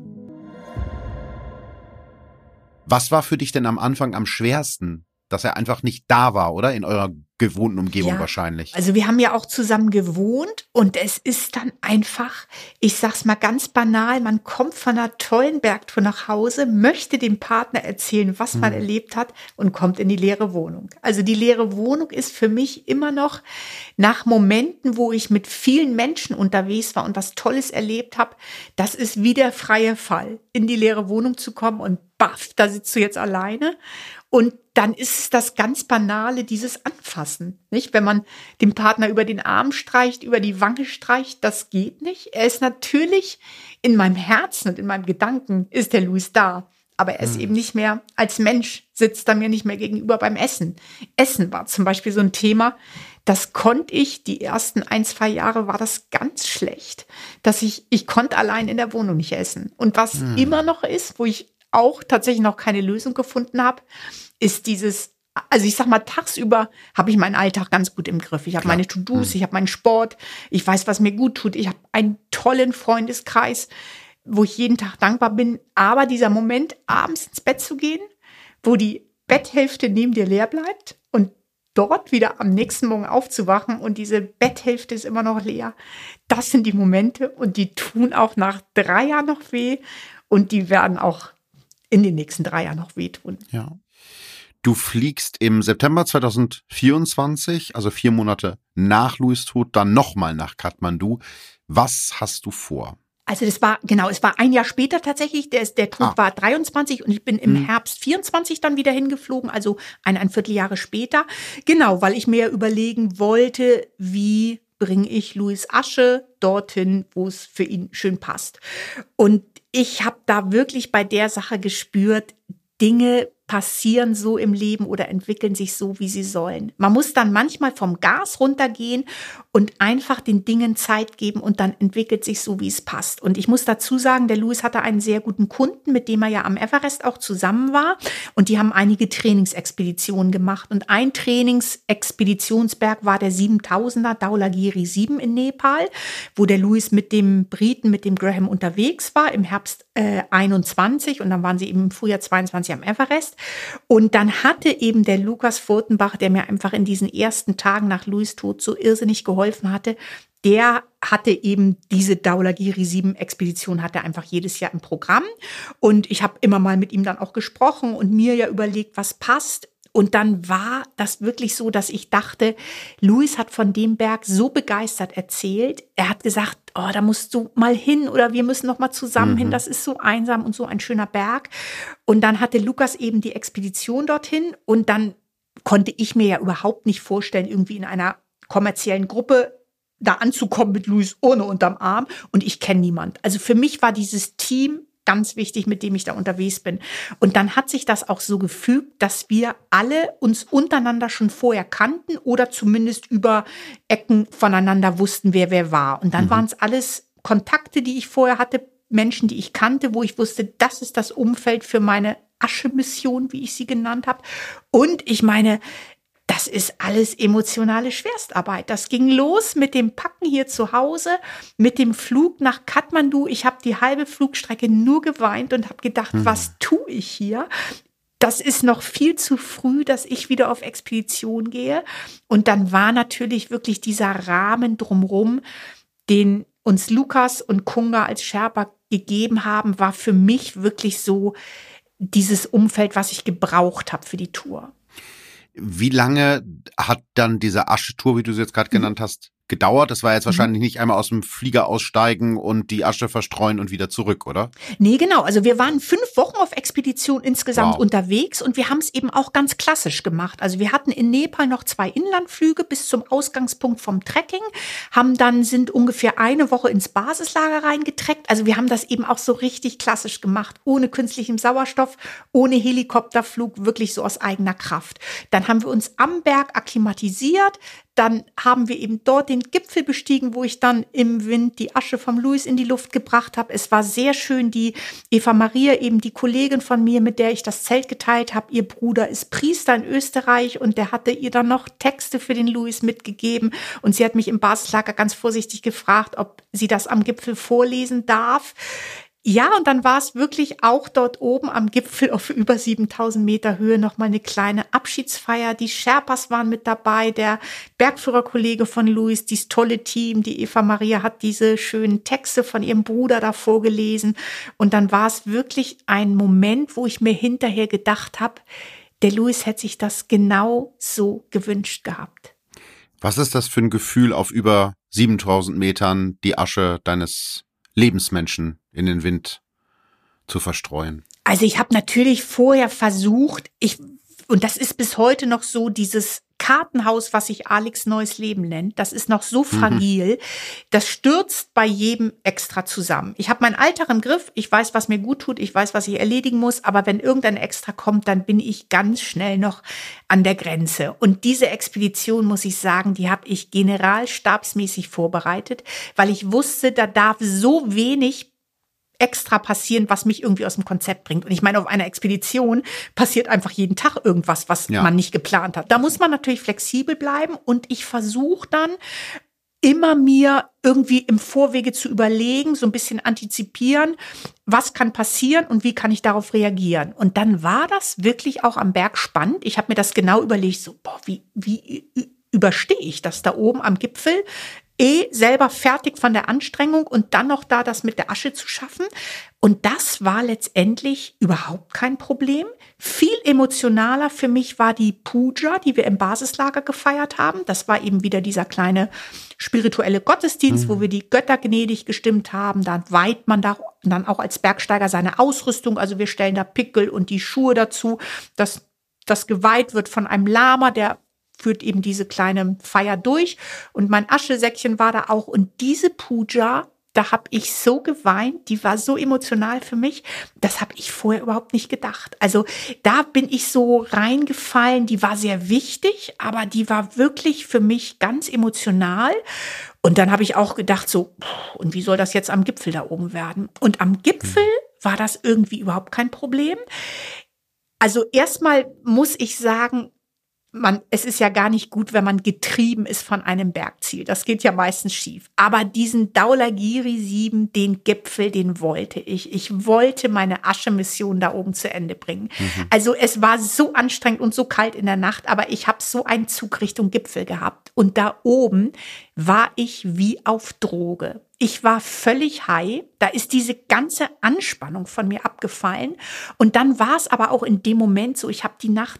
Was war für dich denn am Anfang am schwersten? Dass er einfach nicht da war, oder? In eurer gewohnten Umgebung wahrscheinlich. Also wir haben ja auch zusammen gewohnt und es ist dann einfach, ich sag's mal ganz banal, man kommt von einer tollen Bergtour nach Hause, möchte dem Partner erzählen, was man erlebt hat und kommt in die leere Wohnung. Also die leere Wohnung ist für mich immer noch nach Momenten, wo ich mit vielen Menschen unterwegs war und was Tolles erlebt habe, das ist wie der freie Fall, in die leere Wohnung zu kommen und baff, da sitzt du jetzt alleine. Und dann ist es das ganz Banale, dieses Anfassen, nicht? Wenn man den Partner über den Arm streicht, über die Wange streicht, das geht nicht. Er ist natürlich in meinem Herzen und in meinem Gedanken ist der Louis da. Aber er ist eben nicht mehr als Mensch, sitzt er mir nicht mehr gegenüber beim Essen. Essen war zum Beispiel so ein Thema, das konnte ich, die ersten 1-2 Jahre war das ganz schlecht, dass ich konnte allein in der Wohnung nicht essen. Und was immer noch ist, wo ich auch tatsächlich noch keine Lösung gefunden habe, ist dieses, also ich sag mal, tagsüber habe ich meinen Alltag ganz gut im Griff. Ich habe meine To-Dos, ich habe meinen Sport, ich weiß, was mir gut tut. Ich habe einen tollen Freundeskreis, wo ich jeden Tag dankbar bin. Aber dieser Moment, abends ins Bett zu gehen, wo die Betthälfte neben dir leer bleibt und dort wieder am nächsten Morgen aufzuwachen und diese Betthälfte ist immer noch leer, das sind die Momente und die tun auch nach 3 Jahren noch weh und die werden auch in den nächsten 3 Jahren noch wehtun. Ja. Du fliegst im September 2024, also 4 Monate nach Louis' Tod, dann nochmal nach Kathmandu. Was hast du vor? Also es war 1 Jahr später tatsächlich, der Tod war 23 und ich bin im Herbst 24 dann wieder hingeflogen, also ein Vierteljahre später. Genau, weil ich mir überlegen wollte, wie bringe ich Louis' Asche dorthin, wo es für ihn schön passt. Und ich habe da wirklich bei der Sache gespürt, Dinge passieren so im Leben oder entwickeln sich so, wie sie sollen. Man muss dann manchmal vom Gas runtergehen und einfach den Dingen Zeit geben und dann entwickelt sich so, wie es passt. Und ich muss dazu sagen, der Louis hatte einen sehr guten Kunden, mit dem er ja am Everest auch zusammen war. Und die haben einige Trainingsexpeditionen gemacht. Und ein Trainingsexpeditionsberg war der 7000er Dhaulagiri 7 in Nepal, wo der Louis mit dem Briten, mit dem Graham unterwegs war im Herbst 21 und dann waren sie eben im Frühjahr 22 am Everest. Und dann hatte eben der Lukas Furtenbach, der mir einfach in diesen ersten Tagen nach Louis' Tod so irrsinnig geholfen hatte, der hatte eben diese Dhaulagiri 7 Expedition, hatte einfach jedes Jahr im Programm. Und ich habe immer mal mit ihm dann auch gesprochen und mir ja überlegt, was passt. Und dann war das wirklich so, dass ich dachte, Louis hat von dem Berg so begeistert erzählt. Er hat gesagt, oh, da musst du mal hin oder wir müssen noch mal zusammen hin. Das ist so einsam und so ein schöner Berg. Und dann hatte Lukas eben die Expedition dorthin. Und dann konnte ich mir ja überhaupt nicht vorstellen, irgendwie in einer kommerziellen Gruppe da anzukommen mit Louis ohne unterm Arm. Und ich kenne niemand. Also für mich war dieses Team ganz wichtig, mit dem ich da unterwegs bin. Und dann hat sich das auch so gefügt, dass wir alle uns untereinander schon vorher kannten oder zumindest über Ecken voneinander wussten, wer war. Und dann waren es alles Kontakte, die ich vorher hatte, Menschen, die ich kannte, wo ich wusste, das ist das Umfeld für meine Aschemission, wie ich sie genannt habe. Und ich meine, das ist alles emotionale Schwerstarbeit. Das ging los mit dem Packen hier zu Hause, mit dem Flug nach Kathmandu. Ich habe die halbe Flugstrecke nur geweint und habe gedacht, was tue ich hier? Das ist noch viel zu früh, dass ich wieder auf Expedition gehe. Und dann war natürlich wirklich dieser Rahmen drumherum, den uns Lukas und Kunga als Sherpa gegeben haben, war für mich wirklich so dieses Umfeld, was ich gebraucht habe für die Tour. Wie lange hat dann diese Aschetour, wie du sie jetzt gerade genannt hast, gedauert? Das war jetzt wahrscheinlich nicht einmal aus dem Flieger aussteigen und die Asche verstreuen und wieder zurück, oder? Nee, genau. Also wir waren 5 Wochen auf Expedition insgesamt unterwegs und wir haben es eben auch ganz klassisch gemacht. Also wir hatten in Nepal noch 2 Inlandflüge bis zum Ausgangspunkt vom Trekking, sind ungefähr 1 Woche ins Basislager reingetreckt. Also wir haben das eben auch so richtig klassisch gemacht, ohne künstlichem Sauerstoff, ohne Helikopterflug, wirklich so aus eigener Kraft. Dann haben wir uns am Berg akklimatisiert. Dann haben wir eben dort den Gipfel bestiegen, wo ich dann im Wind die Asche vom Louis in die Luft gebracht habe. Es war sehr schön. Die Eva Maria, eben die Kollegin von mir, mit der ich das Zelt geteilt habe, ihr Bruder ist Priester in Österreich und der hatte ihr dann noch Texte für den Louis mitgegeben. Und sie hat mich im Basislager ganz vorsichtig gefragt, ob sie das am Gipfel vorlesen darf. Ja, und dann war es wirklich auch dort oben am Gipfel auf über 7.000 Meter Höhe nochmal eine kleine Abschiedsfeier. Die Sherpas waren mit dabei, der Bergführerkollege von Luis, dieses tolle Team. Die Eva Maria hat diese schönen Texte von ihrem Bruder da vorgelesen. Und dann war es wirklich ein Moment, wo ich mir hinterher gedacht habe, der Luis hätte sich das genau so gewünscht gehabt. Was ist das für ein Gefühl, auf über 7.000 Metern die Asche deines Lebensmenschen in den Wind zu verstreuen? Also ich habe natürlich vorher versucht, und das ist bis heute noch so, dieses Kartenhaus, was sich Alex Neues Leben nennt, das ist noch so fragil, das stürzt bei jedem extra zusammen. Ich habe meinen Alltag im Griff, ich weiß, was mir gut tut, ich weiß, was ich erledigen muss, aber wenn irgendein Extra kommt, dann bin ich ganz schnell noch an der Grenze. Und diese Expedition, muss ich sagen, die habe ich generalstabsmäßig vorbereitet, weil ich wusste, da darf so wenig extra passieren, was mich irgendwie aus dem Konzept bringt. Und ich meine, auf einer Expedition passiert einfach jeden Tag irgendwas, was man nicht geplant hat. Da muss man natürlich flexibel bleiben und ich versuche dann immer mir irgendwie im Vorwege zu überlegen, so ein bisschen antizipieren, was kann passieren und wie kann ich darauf reagieren. Und dann war das wirklich auch am Berg spannend. Ich habe mir das genau überlegt, so, wie überstehe ich das da oben am Gipfel? Selber fertig von der Anstrengung und dann noch da das mit der Asche zu schaffen. Und das war letztendlich überhaupt kein Problem. Viel emotionaler für mich war die Puja, die wir im Basislager gefeiert haben. Das war eben wieder dieser kleine spirituelle Gottesdienst, wo wir die Götter gnädig gestimmt haben. Da weiht man da dann auch als Bergsteiger seine Ausrüstung. Also wir stellen da Pickel und die Schuhe dazu, dass das geweiht wird von einem Lama, der führt eben diese kleine Feier durch. Und mein Aschesäckchen war da auch. Und diese Puja, da habe ich so geweint, die war so emotional für mich, das habe ich vorher überhaupt nicht gedacht. Also da bin ich so reingefallen, die war sehr wichtig, aber die war wirklich für mich ganz emotional. Und dann habe ich auch gedacht so, und wie soll das jetzt am Gipfel da oben werden? Und am Gipfel war das irgendwie überhaupt kein Problem. Also erstmal muss ich sagen, es ist ja gar nicht gut, wenn man getrieben ist von einem Bergziel. Das geht ja meistens schief. Aber diesen Dhaulagiri 7, den Gipfel, den wollte ich. Ich wollte meine Aschemission da oben zu Ende bringen. Also es war so anstrengend und so kalt in der Nacht, aber ich habe so einen Zug Richtung Gipfel gehabt. Und da oben war ich wie auf Droge. Ich war völlig high. Da ist diese ganze Anspannung von mir abgefallen. Und dann war es aber auch in dem Moment so, ich habe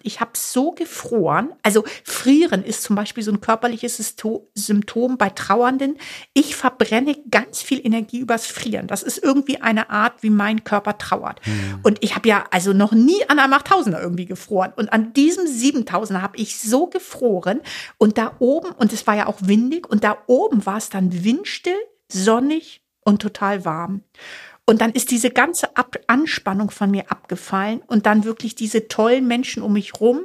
so gefroren. Also frieren ist zum Beispiel so ein körperliches Symptom bei Trauernden. Ich verbrenne ganz viel Energie übers Frieren. Das ist irgendwie eine Art, wie mein Körper trauert. Und ich habe ja also noch nie an einem 8000er irgendwie gefroren. Und an diesem 7000er habe ich so gefroren. Und da oben, und es war ja auch windig, und da oben war es dann windstill, sonnig und total warm. Und dann ist diese ganze Anspannung von mir abgefallen und dann wirklich diese tollen Menschen um mich rum.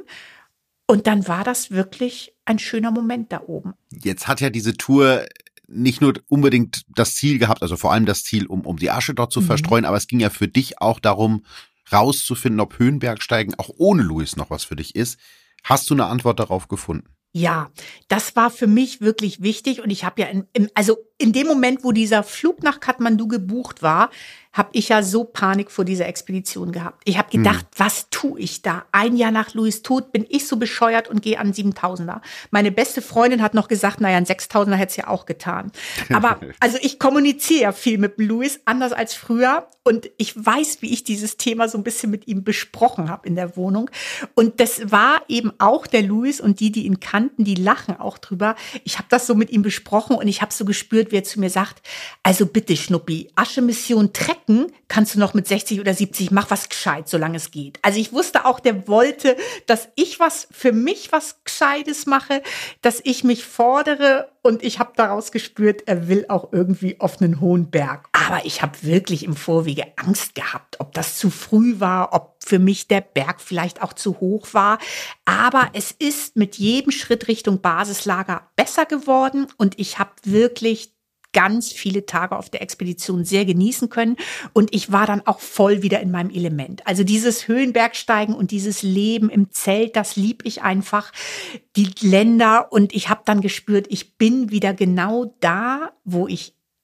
Und dann war das wirklich ein schöner Moment da oben. Jetzt hat ja diese Tour nicht nur unbedingt das Ziel gehabt, also vor allem das Ziel, um die Asche dort zu verstreuen, aber es ging ja für dich auch darum, rauszufinden, ob Höhenbergsteigen auch ohne Luis noch was für dich ist. Hast du eine Antwort darauf gefunden? Ja, das war für mich wirklich wichtig und ich habe ja in dem Moment, wo dieser Flug nach Kathmandu gebucht war, habe ich ja so Panik vor dieser Expedition gehabt. Ich habe gedacht, was tue ich da? Ein Jahr nach Luis Tod bin ich so bescheuert und gehe an 7000er. Meine beste Freundin hat noch gesagt, naja, ein 6000er hätte es ja auch getan. Aber also ich kommuniziere ja viel mit Luis, anders als früher. Und ich weiß, wie ich dieses Thema so ein bisschen mit ihm besprochen habe in der Wohnung. Und das war eben auch der Luis und die ihn kannten, die lachen auch drüber. Ich habe das so mit ihm besprochen und ich habe so gespürt, wie er zu mir sagt, also bitte Schnuppi, Aschemission Trecken kannst du noch mit 60 oder 70, mach was gescheit, solange es geht. Also ich wusste auch, der wollte, dass ich für mich was Gescheites mache, dass ich mich fordere und ich habe daraus gespürt, er will auch irgendwie auf einen hohen Berg. Aber ich habe wirklich im Vorwege Angst gehabt, ob das zu früh war, ob für mich der Berg vielleicht auch zu hoch war. Aber es ist mit jedem Schritt Richtung Basislager besser geworden und ich habe wirklich ganz viele Tage auf der Expedition sehr genießen können. Und ich war dann auch voll wieder in meinem Element. Also dieses Höhenbergsteigen und dieses Leben im Zelt, das lieb ich einfach. Die Länder. Und ich habe dann gespürt, ich bin wieder genau da, wo ich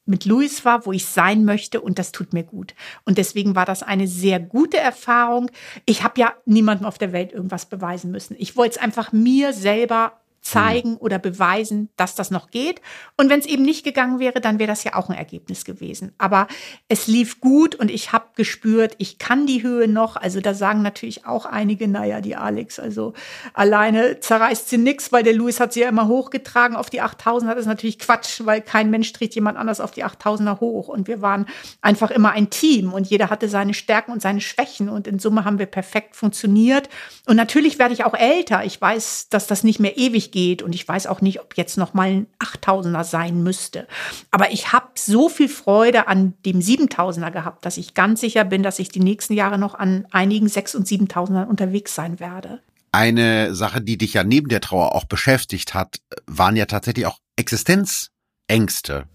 mit Louis war, wo ich sein möchte und das tut mir gut. Und deswegen war das eine sehr gute Erfahrung. Ich habe ja niemandem auf der Welt irgendwas beweisen müssen. Ich wollte es einfach mir selber zeigen oder beweisen, dass das noch geht. Und wenn es eben nicht gegangen wäre, dann wäre das ja auch ein Ergebnis gewesen. Aber es lief gut und ich habe gespürt, ich kann die Höhe noch. Also da sagen natürlich auch einige, naja, die Alex, also alleine zerreißt sie nix, weil der Louis hat sie ja immer hochgetragen auf die 8000. Das ist natürlich Quatsch, weil kein Mensch trägt jemand anders auf die 8000er hoch. Und wir waren einfach immer ein Team und jeder hatte seine Stärken und seine Schwächen. Und in Summe haben wir perfekt funktioniert. Und natürlich werde ich auch älter. Ich weiß, dass das nicht mehr ewig geht und ich weiß auch nicht, ob jetzt noch mal ein 8000er sein müsste. Aber ich habe so viel Freude an dem 7000er gehabt, dass ich ganz sicher bin, dass ich die nächsten Jahre noch an einigen 6 und 7000ern unterwegs sein werde. Eine Sache, die dich ja neben der Trauer auch beschäftigt hat, waren ja tatsächlich auch Existenzängste.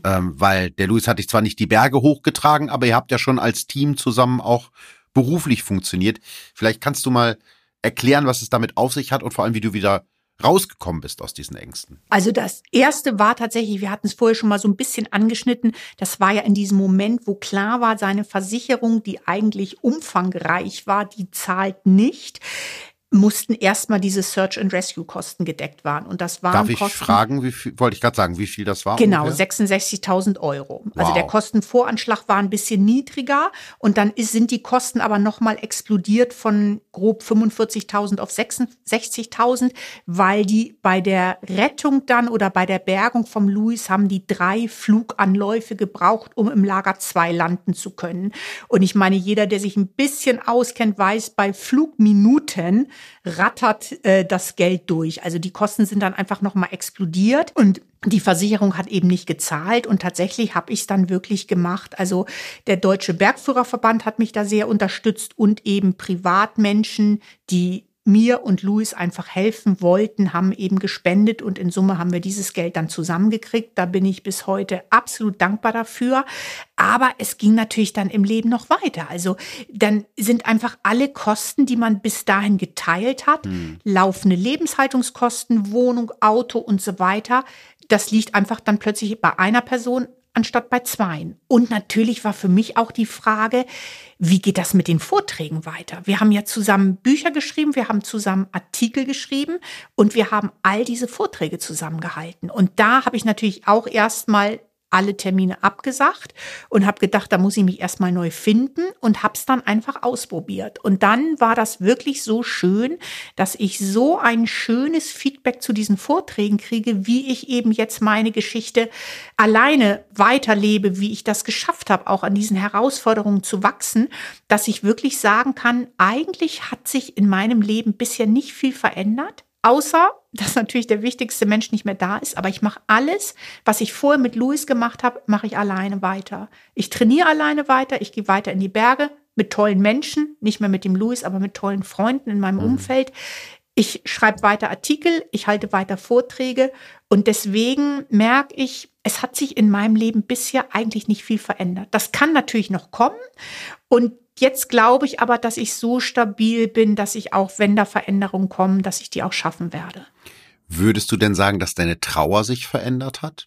Weil der Louis hat dich zwar nicht die Berge hochgetragen, aber ihr habt ja schon als Team zusammen auch beruflich funktioniert. Vielleicht kannst du mal erklären, was es damit auf sich hat und vor allem, wie du wieder rausgekommen bist aus diesen Ängsten? Also das erste war tatsächlich, wir hatten es vorher schon mal so ein bisschen angeschnitten, das war ja in diesem Moment, wo klar war, seine Versicherung, die eigentlich umfangreich war, die zahlt nicht, mussten erstmal diese Search-and-Rescue-Kosten gedeckt waren. Und das waren Darf ich Kosten, fragen, wollte ich gerade sagen, wie viel das war? genau, ungefähr? 66.000 Euro. Also Wow. der Kostenvoranschlag war ein bisschen niedriger und dann sind die Kosten aber nochmal explodiert von grob 45.000 auf 66.000, weil die bei der Rettung dann oder bei der Bergung vom Louis haben die 3 Fluganläufe gebraucht, um im Lager 2 landen zu können. Und ich meine, jeder, der sich ein bisschen auskennt, weiß, bei Flugminuten rattert das Geld durch. Also die Kosten sind dann einfach nochmal explodiert und die Versicherung hat eben nicht gezahlt und tatsächlich habe ich es dann wirklich gemacht. Also der Deutsche Bergführerverband hat mich da sehr unterstützt und eben Privatmenschen, die mir und Louis einfach helfen wollten, haben eben gespendet und in Summe haben wir dieses Geld dann zusammengekriegt. Da bin ich bis heute absolut dankbar dafür. Aber es ging natürlich dann im Leben noch weiter. Also dann sind einfach alle Kosten, die man bis dahin geteilt hat, laufende Lebenshaltungskosten, Wohnung, Auto und so weiter, das liegt einfach dann plötzlich bei einer Person anstatt bei 2. Und natürlich war für mich auch die Frage, wie geht das mit den Vorträgen weiter? Wir haben ja zusammen Bücher geschrieben, wir haben zusammen Artikel geschrieben und wir haben all diese Vorträge zusammengehalten. Und da habe ich natürlich auch erstmal alle Termine abgesagt und habe gedacht, da muss ich mich erstmal neu finden und habe es dann einfach ausprobiert. Und dann war das wirklich so schön, dass ich so ein schönes Feedback zu diesen Vorträgen kriege, wie ich eben jetzt meine Geschichte alleine weiterlebe, wie ich das geschafft habe, auch an diesen Herausforderungen zu wachsen, dass ich wirklich sagen kann, eigentlich hat sich in meinem Leben bisher nicht viel verändert. Außer, dass natürlich der wichtigste Mensch nicht mehr da ist. Aber ich mache alles, was ich vorher mit Louis gemacht habe, mache ich alleine weiter. Ich trainiere alleine weiter, ich gehe weiter in die Berge mit tollen Menschen, nicht mehr mit dem Louis, aber mit tollen Freunden in meinem Umfeld. Ich schreibe weiter Artikel, ich halte weiter Vorträge. Und deswegen merke ich, es hat sich in meinem Leben bisher eigentlich nicht viel verändert. Das kann natürlich noch kommen. Und jetzt glaube ich aber, dass ich so stabil bin, dass ich auch, wenn da Veränderungen kommen, dass ich die auch schaffen werde. Würdest du denn sagen, dass deine Trauer sich verändert hat?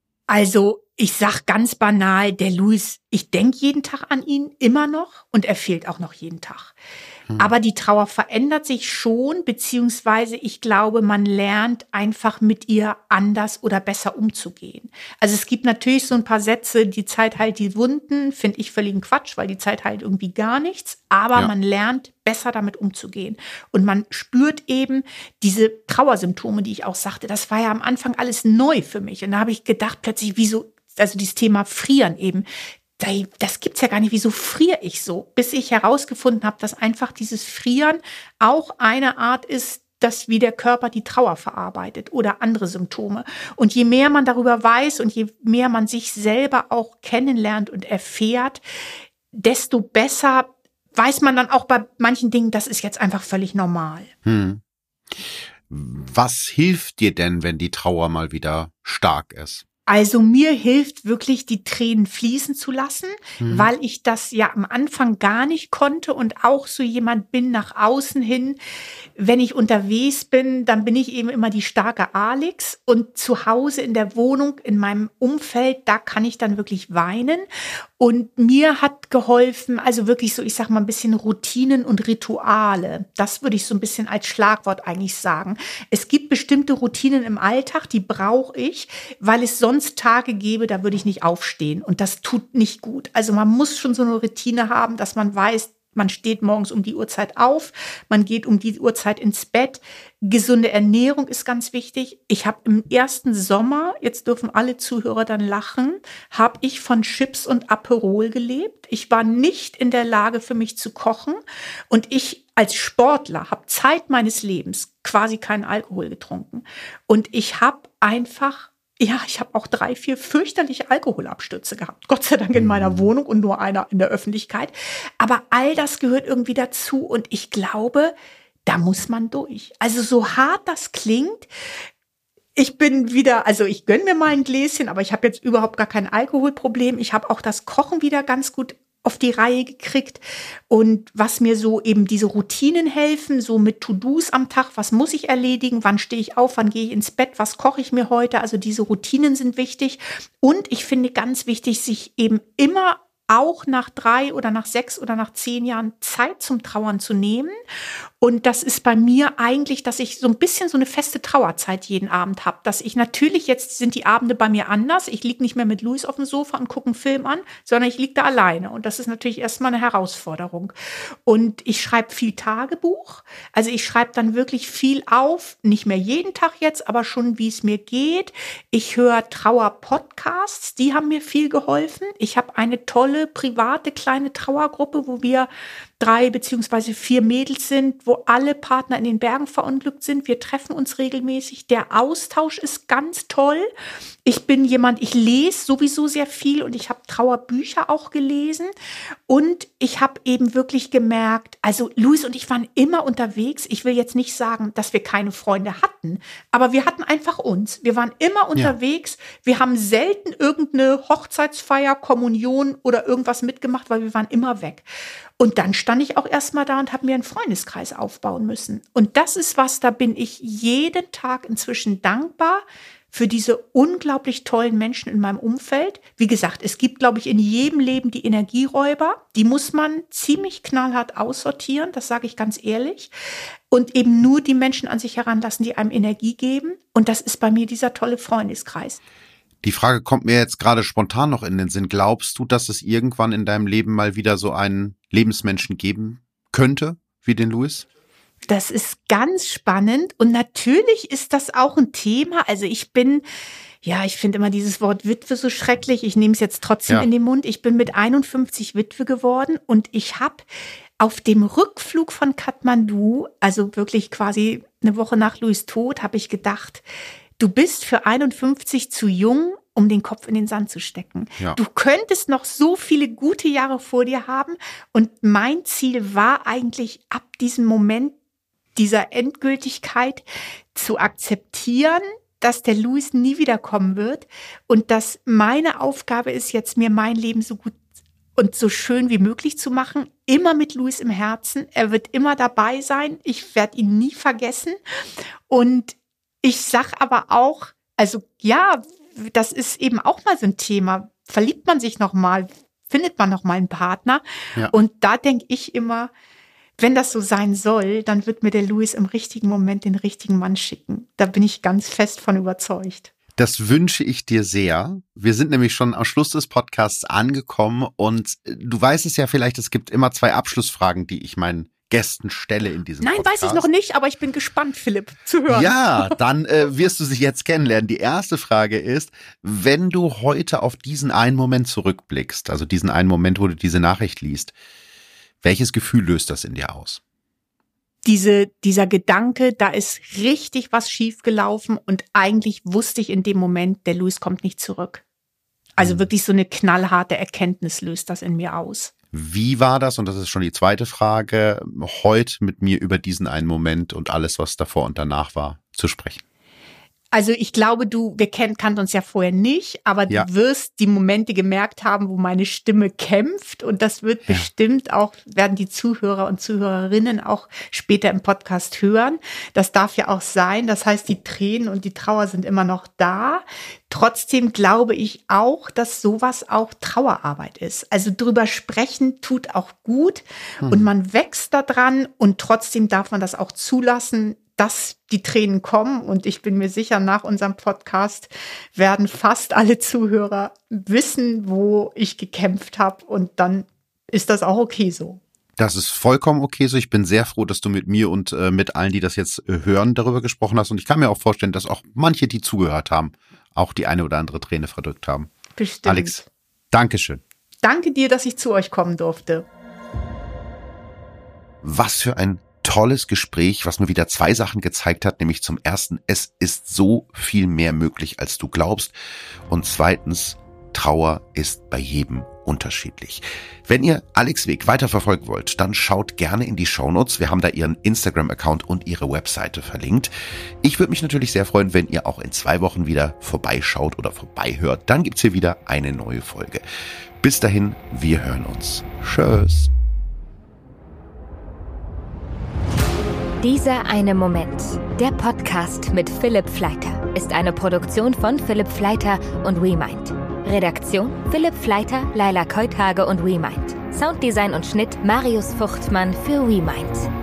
Also ich sag ganz banal, der Louis, ich denke jeden Tag an ihn, immer noch, und er fehlt auch noch jeden Tag. Aber die Trauer verändert sich schon, beziehungsweise ich glaube, man lernt einfach mit ihr anders oder besser umzugehen. Also es gibt natürlich so ein paar Sätze, die Zeit heilt die Wunden, finde ich völligen Quatsch, weil die Zeit heilt irgendwie gar nichts. Aber man lernt besser damit umzugehen. Und man spürt eben diese Trauersymptome, die ich auch sagte. Das war ja am Anfang alles neu für mich. Und da habe ich gedacht plötzlich, wieso, also dieses Thema Frieren eben, das gibt's ja gar nicht, wieso friere ich so? Bis ich herausgefunden habe, dass einfach dieses Frieren auch eine Art ist, dass wie der Körper die Trauer verarbeitet oder andere Symptome. Und je mehr man darüber weiß und je mehr man sich selber auch kennenlernt und erfährt, desto besser weiß man dann auch bei manchen Dingen, das ist jetzt einfach völlig normal. Was hilft dir denn, wenn die Trauer mal wieder stark ist? Also mir hilft wirklich, die Tränen fließen zu lassen, weil ich das ja am Anfang gar nicht konnte und auch so jemand bin nach außen hin. Wenn ich unterwegs bin, dann bin ich eben immer die starke Alex und zu Hause in der Wohnung, in meinem Umfeld, da kann ich dann wirklich weinen. Und mir hat geholfen, also wirklich so, ich sag mal ein bisschen Routinen und Rituale. Das würde ich so ein bisschen als Schlagwort eigentlich sagen. Es gibt bestimmte Routinen im Alltag, die brauche ich, weil es sonst Tage gäbe, da würde ich nicht aufstehen. Und das tut nicht gut. Also man muss schon so eine Routine haben, dass man weiß, man steht morgens um die Uhrzeit auf, man geht um die Uhrzeit ins Bett. Gesunde Ernährung ist ganz wichtig. Ich habe im ersten Sommer, jetzt dürfen alle Zuhörer dann lachen, habe ich von Chips und Aperol gelebt. Ich war nicht in der Lage, für mich zu kochen. Und ich als Sportler habe Zeit meines Lebens quasi keinen Alkohol getrunken. Und ich habe einfach... Ja, ich habe auch 3, 4 fürchterliche Alkoholabstürze gehabt. Gott sei Dank in meiner Wohnung und nur einer in der Öffentlichkeit. Aber all das gehört irgendwie dazu. Und ich glaube, da muss man durch. Also so hart das klingt, ich bin wieder, also ich gönne mir mal ein Gläschen, aber ich habe jetzt überhaupt gar kein Alkoholproblem. Ich habe auch das Kochen wieder ganz gut auf die Reihe gekriegt. Und was mir so eben diese Routinen helfen, so mit To-Dos am Tag, was muss ich erledigen, wann stehe ich auf, wann gehe ich ins Bett, was koche ich mir heute, also diese Routinen sind wichtig. Und ich finde ganz wichtig, sich eben immer auch nach 3 oder nach 6 oder nach 10 Jahren Zeit zum Trauern zu nehmen. Und das ist bei mir eigentlich, dass ich so ein bisschen so eine feste Trauerzeit jeden Abend habe. Dass ich natürlich, jetzt sind die Abende bei mir anders. Ich liege nicht mehr mit Luis auf dem Sofa und gucke einen Film an, sondern ich liege da alleine. Und das ist natürlich erstmal eine Herausforderung. Und ich schreibe viel Tagebuch. Also ich schreibe dann wirklich viel auf. Nicht mehr jeden Tag jetzt, aber schon, wie es mir geht. Ich höre Trauer-Podcasts. Die haben mir viel geholfen. Ich habe eine tolle, private, kleine Trauergruppe, wo wir 3 beziehungsweise 4 Mädels sind, wo alle Partner in den Bergen verunglückt sind. Wir treffen uns regelmäßig. Der Austausch ist ganz toll. Ich bin jemand, ich lese sowieso sehr viel und ich habe Trauerbücher auch gelesen. Und ich habe eben wirklich gemerkt, also Luis und ich waren immer unterwegs. Ich will jetzt nicht sagen, dass wir keine Freunde hatten, aber wir hatten einfach uns. Wir waren immer unterwegs. Wir haben selten irgendeine Hochzeitsfeier, Kommunion oder irgendwas mitgemacht, weil wir waren immer weg. Und dann stand ich auch erstmal da und habe mir einen Freundeskreis aufbauen müssen. Und das ist was, da bin ich jeden Tag inzwischen dankbar für diese unglaublich tollen Menschen in meinem Umfeld. Wie gesagt, es gibt, glaube ich, in jedem Leben die Energieräuber. Die muss man ziemlich knallhart aussortieren, das sage ich ganz ehrlich. Und eben nur die Menschen an sich heranlassen, die einem Energie geben. Und das ist bei mir dieser tolle Freundeskreis. Die Frage kommt mir jetzt gerade spontan noch in den Sinn. Glaubst du, dass es irgendwann in deinem Leben mal wieder so einen Lebensmenschen geben könnte, wie den Luis? Das ist ganz spannend und natürlich ist das auch ein Thema. Also ich finde immer dieses Wort Witwe so schrecklich. Ich nehme es jetzt trotzdem in den Mund. Ich bin mit 51 Witwe geworden und ich habe auf dem Rückflug von Kathmandu, also wirklich quasi eine Woche nach Luis Tod, habe ich gedacht, du bist für 51 zu jung, um den Kopf in den Sand zu stecken. Ja. Du könntest noch so viele gute Jahre vor dir haben. Und mein Ziel war eigentlich, ab diesem Moment dieser Endgültigkeit zu akzeptieren, dass der Luis nie wiederkommen wird und dass meine Aufgabe ist jetzt, mir mein Leben so gut und so schön wie möglich zu machen. Immer mit Luis im Herzen. Er wird immer dabei sein. Ich werde ihn nie vergessen. Und ich sag aber auch, also ja, das ist eben auch mal so ein Thema. Verliebt man sich noch mal, findet man noch mal einen Partner? Ja. Und da denke ich immer, wenn das so sein soll, dann wird mir der Luis im richtigen Moment den richtigen Mann schicken. Da bin ich ganz fest von überzeugt. Das wünsche ich dir sehr. Wir sind nämlich schon am Schluss des Podcasts angekommen und du weißt es ja vielleicht, es gibt immer 2 Abschlussfragen, die ich meinen Gästen stelle in diesem Podcast. Nein, weiß ich noch nicht, aber ich bin gespannt, Philipp, zu hören. Ja, dann wirst du sie jetzt kennenlernen. Die erste Frage ist, wenn du heute auf diesen einen Moment zurückblickst, also diesen einen Moment, wo du diese Nachricht liest, welches Gefühl löst das in dir aus? Dieser Gedanke, da ist richtig was schiefgelaufen und eigentlich wusste ich in dem Moment, der Luis kommt nicht zurück. Also wirklich so eine knallharte Erkenntnis löst das in mir aus. Wie war das, und das ist schon die zweite Frage, heute mit mir über diesen einen Moment und alles, was davor und danach war, zu sprechen? Also ich glaube, wir kannten uns ja vorher nicht, aber du wirst die Momente gemerkt haben, wo meine Stimme kämpft und das wird bestimmt auch, werden die Zuhörer und Zuhörerinnen auch später im Podcast hören. Das darf ja auch sein. Das heißt, die Tränen und die Trauer sind immer noch da. Trotzdem glaube ich auch, dass sowas auch Trauerarbeit ist. Also drüber sprechen tut auch gut und man wächst daran und trotzdem darf man das auch zulassen, dass die Tränen kommen. Und ich bin mir sicher, nach unserem Podcast werden fast alle Zuhörer wissen, wo ich gekämpft habe. Und dann ist das auch okay so. Das ist vollkommen okay so. Ich bin sehr froh, dass du mit mir und mit allen, die das jetzt hören, darüber gesprochen hast. Und ich kann mir auch vorstellen, dass auch manche, die zugehört haben, auch die eine oder andere Träne verdrückt haben. Bestimmt. Alex, Dankeschön. Danke dir, dass ich zu euch kommen durfte. Was für ein tolles Gespräch, was mir wieder 2 Sachen gezeigt hat, nämlich zum ersten, es ist so viel mehr möglich, als du glaubst, und zweitens, Trauer ist bei jedem unterschiedlich. Wenn ihr Alex Weg weiterverfolgen wollt, dann schaut gerne in die Shownotes. Wir haben da ihren Instagram-Account und ihre Webseite verlinkt. Ich würde mich natürlich sehr freuen, wenn ihr auch in 2 Wochen wieder vorbeischaut oder vorbeihört. Dann gibt's hier wieder eine neue Folge. Bis dahin, wir hören uns. Tschüss. Dieser eine Moment, der Podcast mit Philipp Fleiter, ist eine Produktion von Philipp Fleiter und WeMind. Redaktion Philipp Fleiter, Laila Keuthage und WeMind. Sounddesign und Schnitt Marius Fuchtmann für WeMind.